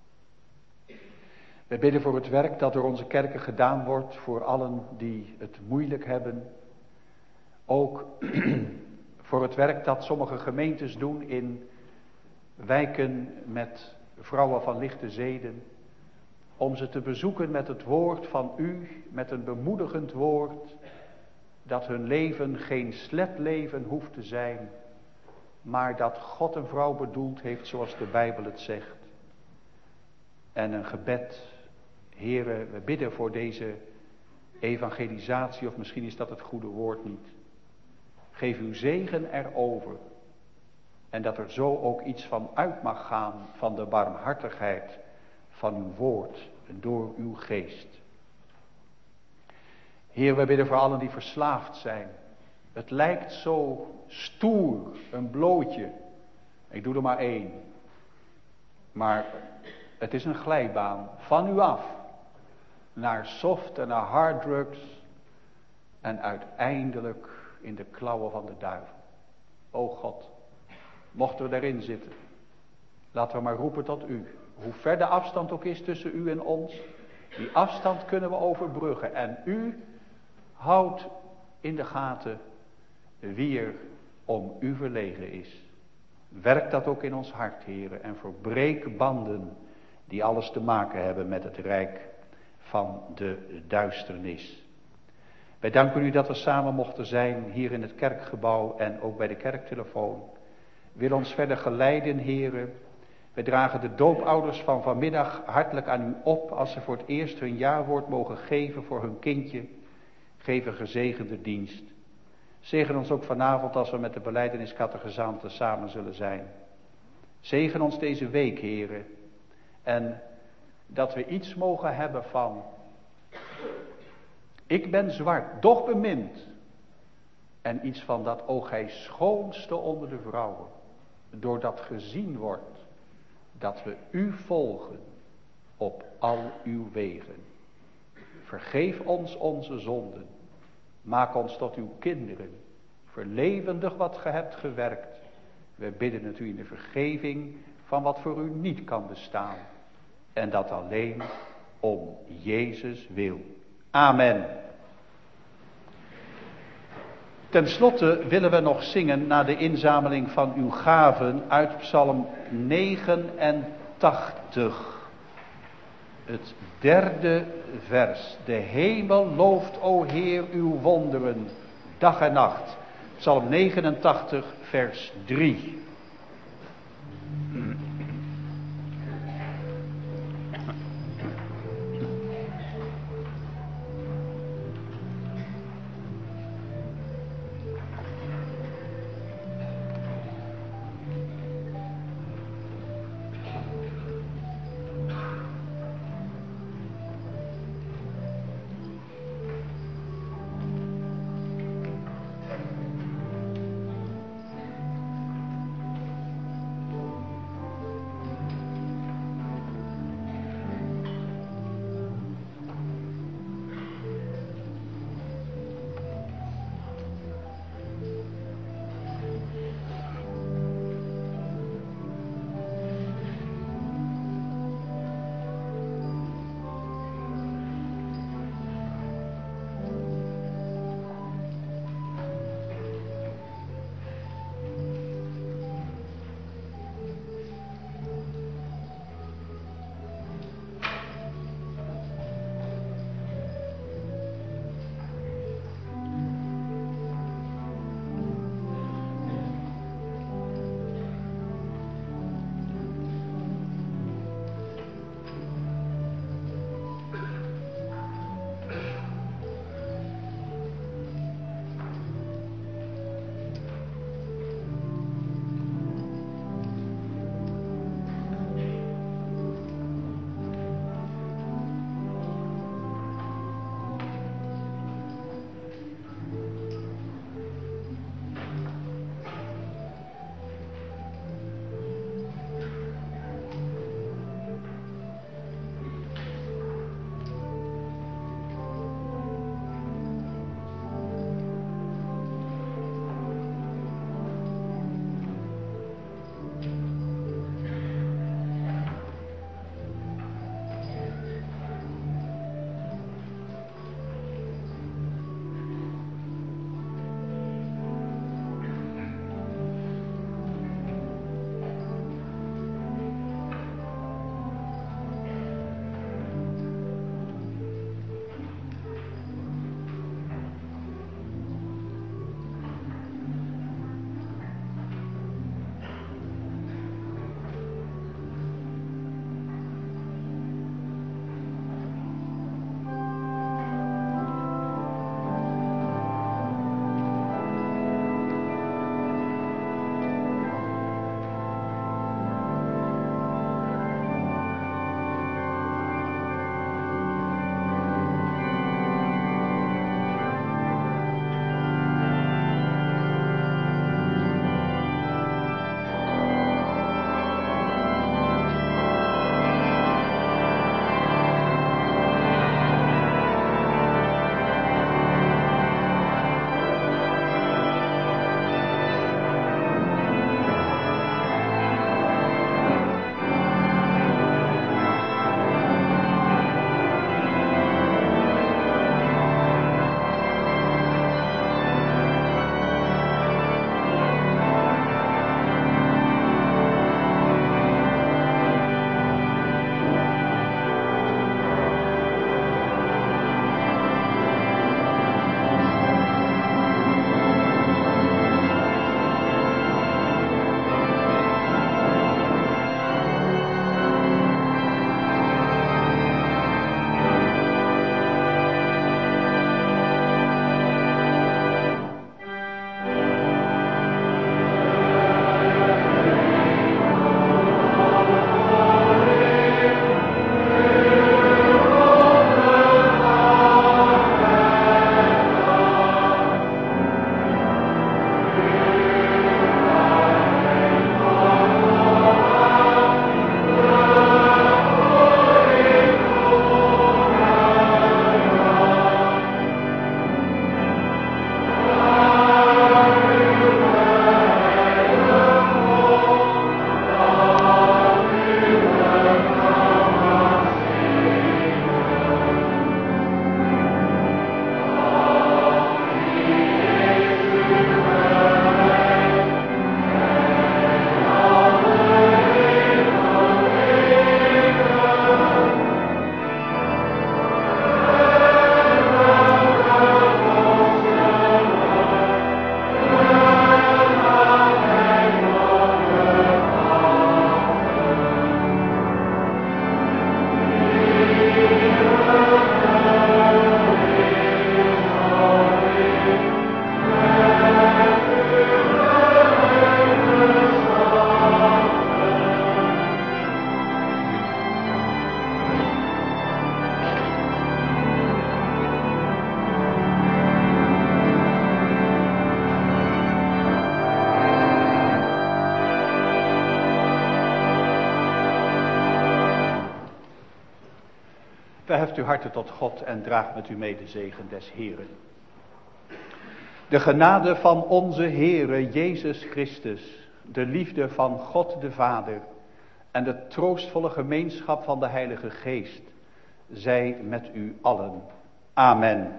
Wij bidden voor het werk dat door onze kerken gedaan wordt. Voor allen die het moeilijk hebben. Ook voor het werk dat sommige gemeentes doen in wijken met vrouwen van lichte zeden. Om ze te bezoeken met het woord van u, met een bemoedigend woord. Dat hun leven geen sletleven hoeft te zijn. Maar dat God een vrouw bedoeld heeft zoals de Bijbel het zegt. En een gebed. Heere, we bidden voor deze evangelisatie, of misschien is dat het goede woord niet. Geef uw zegen erover. En dat er zo ook iets van uit mag gaan van de barmhartigheid van uw woord door uw geest. Heer, wij bidden voor allen die verslaafd zijn. Het lijkt zo stoer, een blootje. Ik doe er maar één. Maar het is een glijbaan van u af. Naar soft en naar harddrugs. En uiteindelijk in de klauwen van de duivel. O God, mochten we daarin zitten. Laten we maar roepen tot u. Hoe ver de afstand ook is tussen u en ons. Die afstand kunnen we overbruggen. En u houdt in de gaten wie er om u verlegen is. Werk dat ook in ons hart, heren. En verbreek banden die alles te maken hebben met het rijk van de duisternis. Wij danken u dat we samen mochten zijn hier in het kerkgebouw en ook bij de kerktelefoon. Wil ons verder geleiden, heren. Wij dragen de doopouders van vanmiddag hartelijk aan u op als ze voor het eerst hun jaarwoord mogen geven voor hun kindje. Geef een gezegende dienst. Zegen ons ook vanavond als we met de belijdeniscatechisanten samen zullen zijn. Zegen ons deze week, Heere. En dat we iets mogen hebben van: ik ben zwart, doch bemind. En iets van dat, o gij schoonste onder de vrouwen. Doordat gezien wordt dat we u volgen op al uw wegen. Vergeef ons onze zonden. Maak ons tot uw kinderen. Verlevendig wat ge hebt gewerkt. We bidden het u in de vergeving van wat voor u niet kan bestaan. En dat alleen om Jezus wil. Amen. Ten slotte willen we nog zingen na de inzameling van uw gaven uit Psalm negenentachtig. Het derde vers. De hemel looft, o Heer, uw wonderen, dag en nacht. Psalm negenentachtig, vers drie. Verheft uw harten tot God en draagt met u mee de zegen des Heeren. De genade van onze Heere Jezus Christus, de liefde van God de Vader en de troostvolle gemeenschap van de Heilige Geest, zij met u allen. Amen.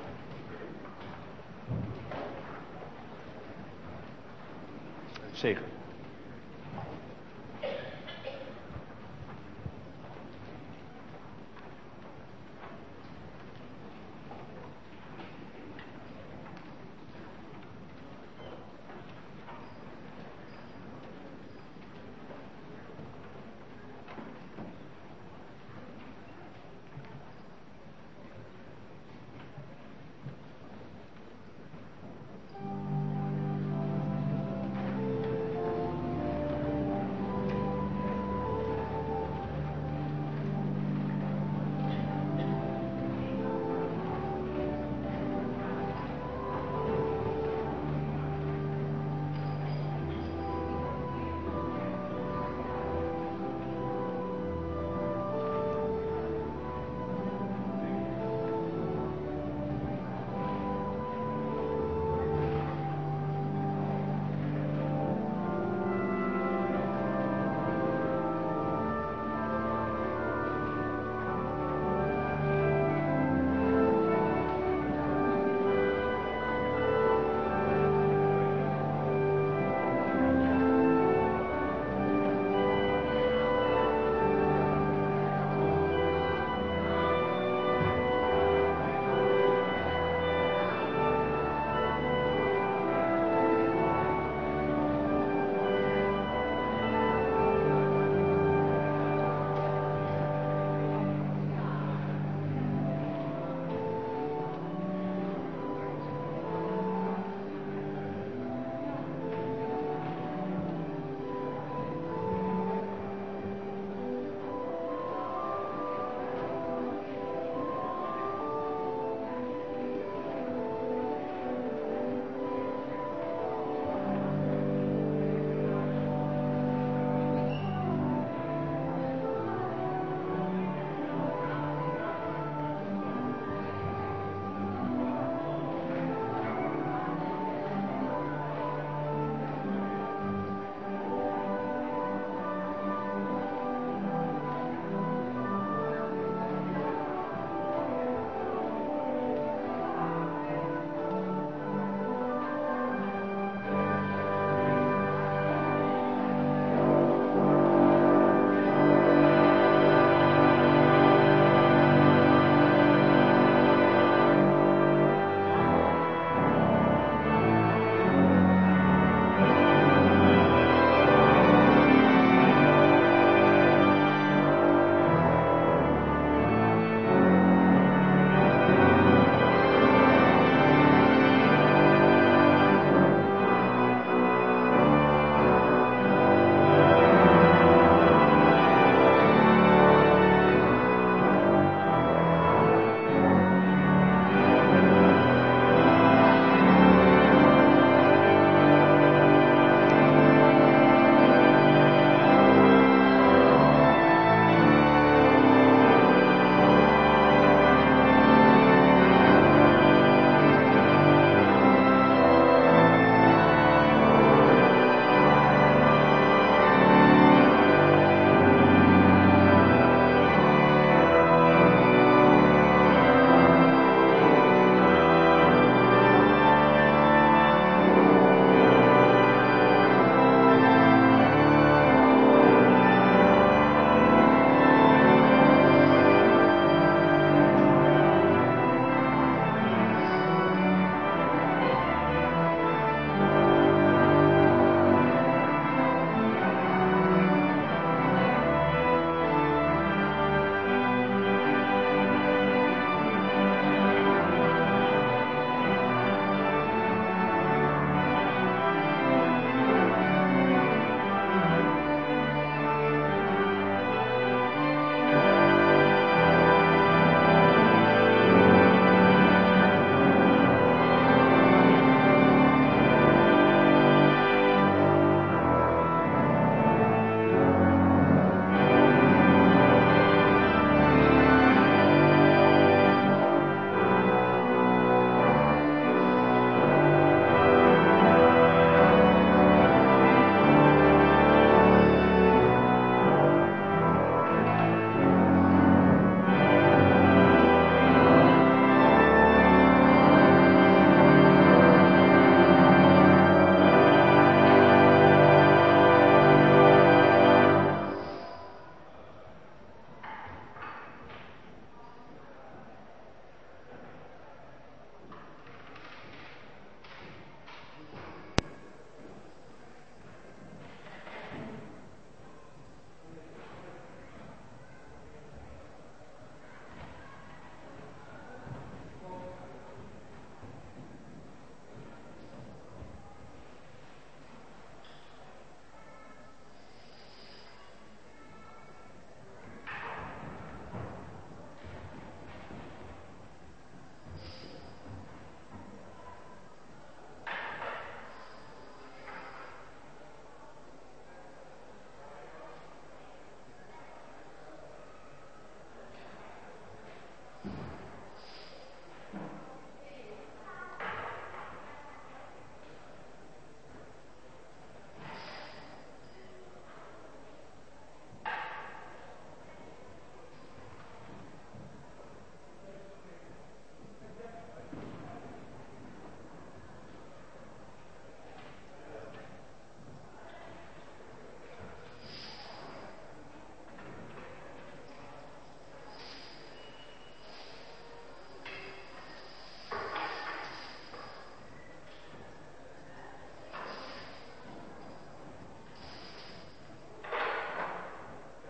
Zegen.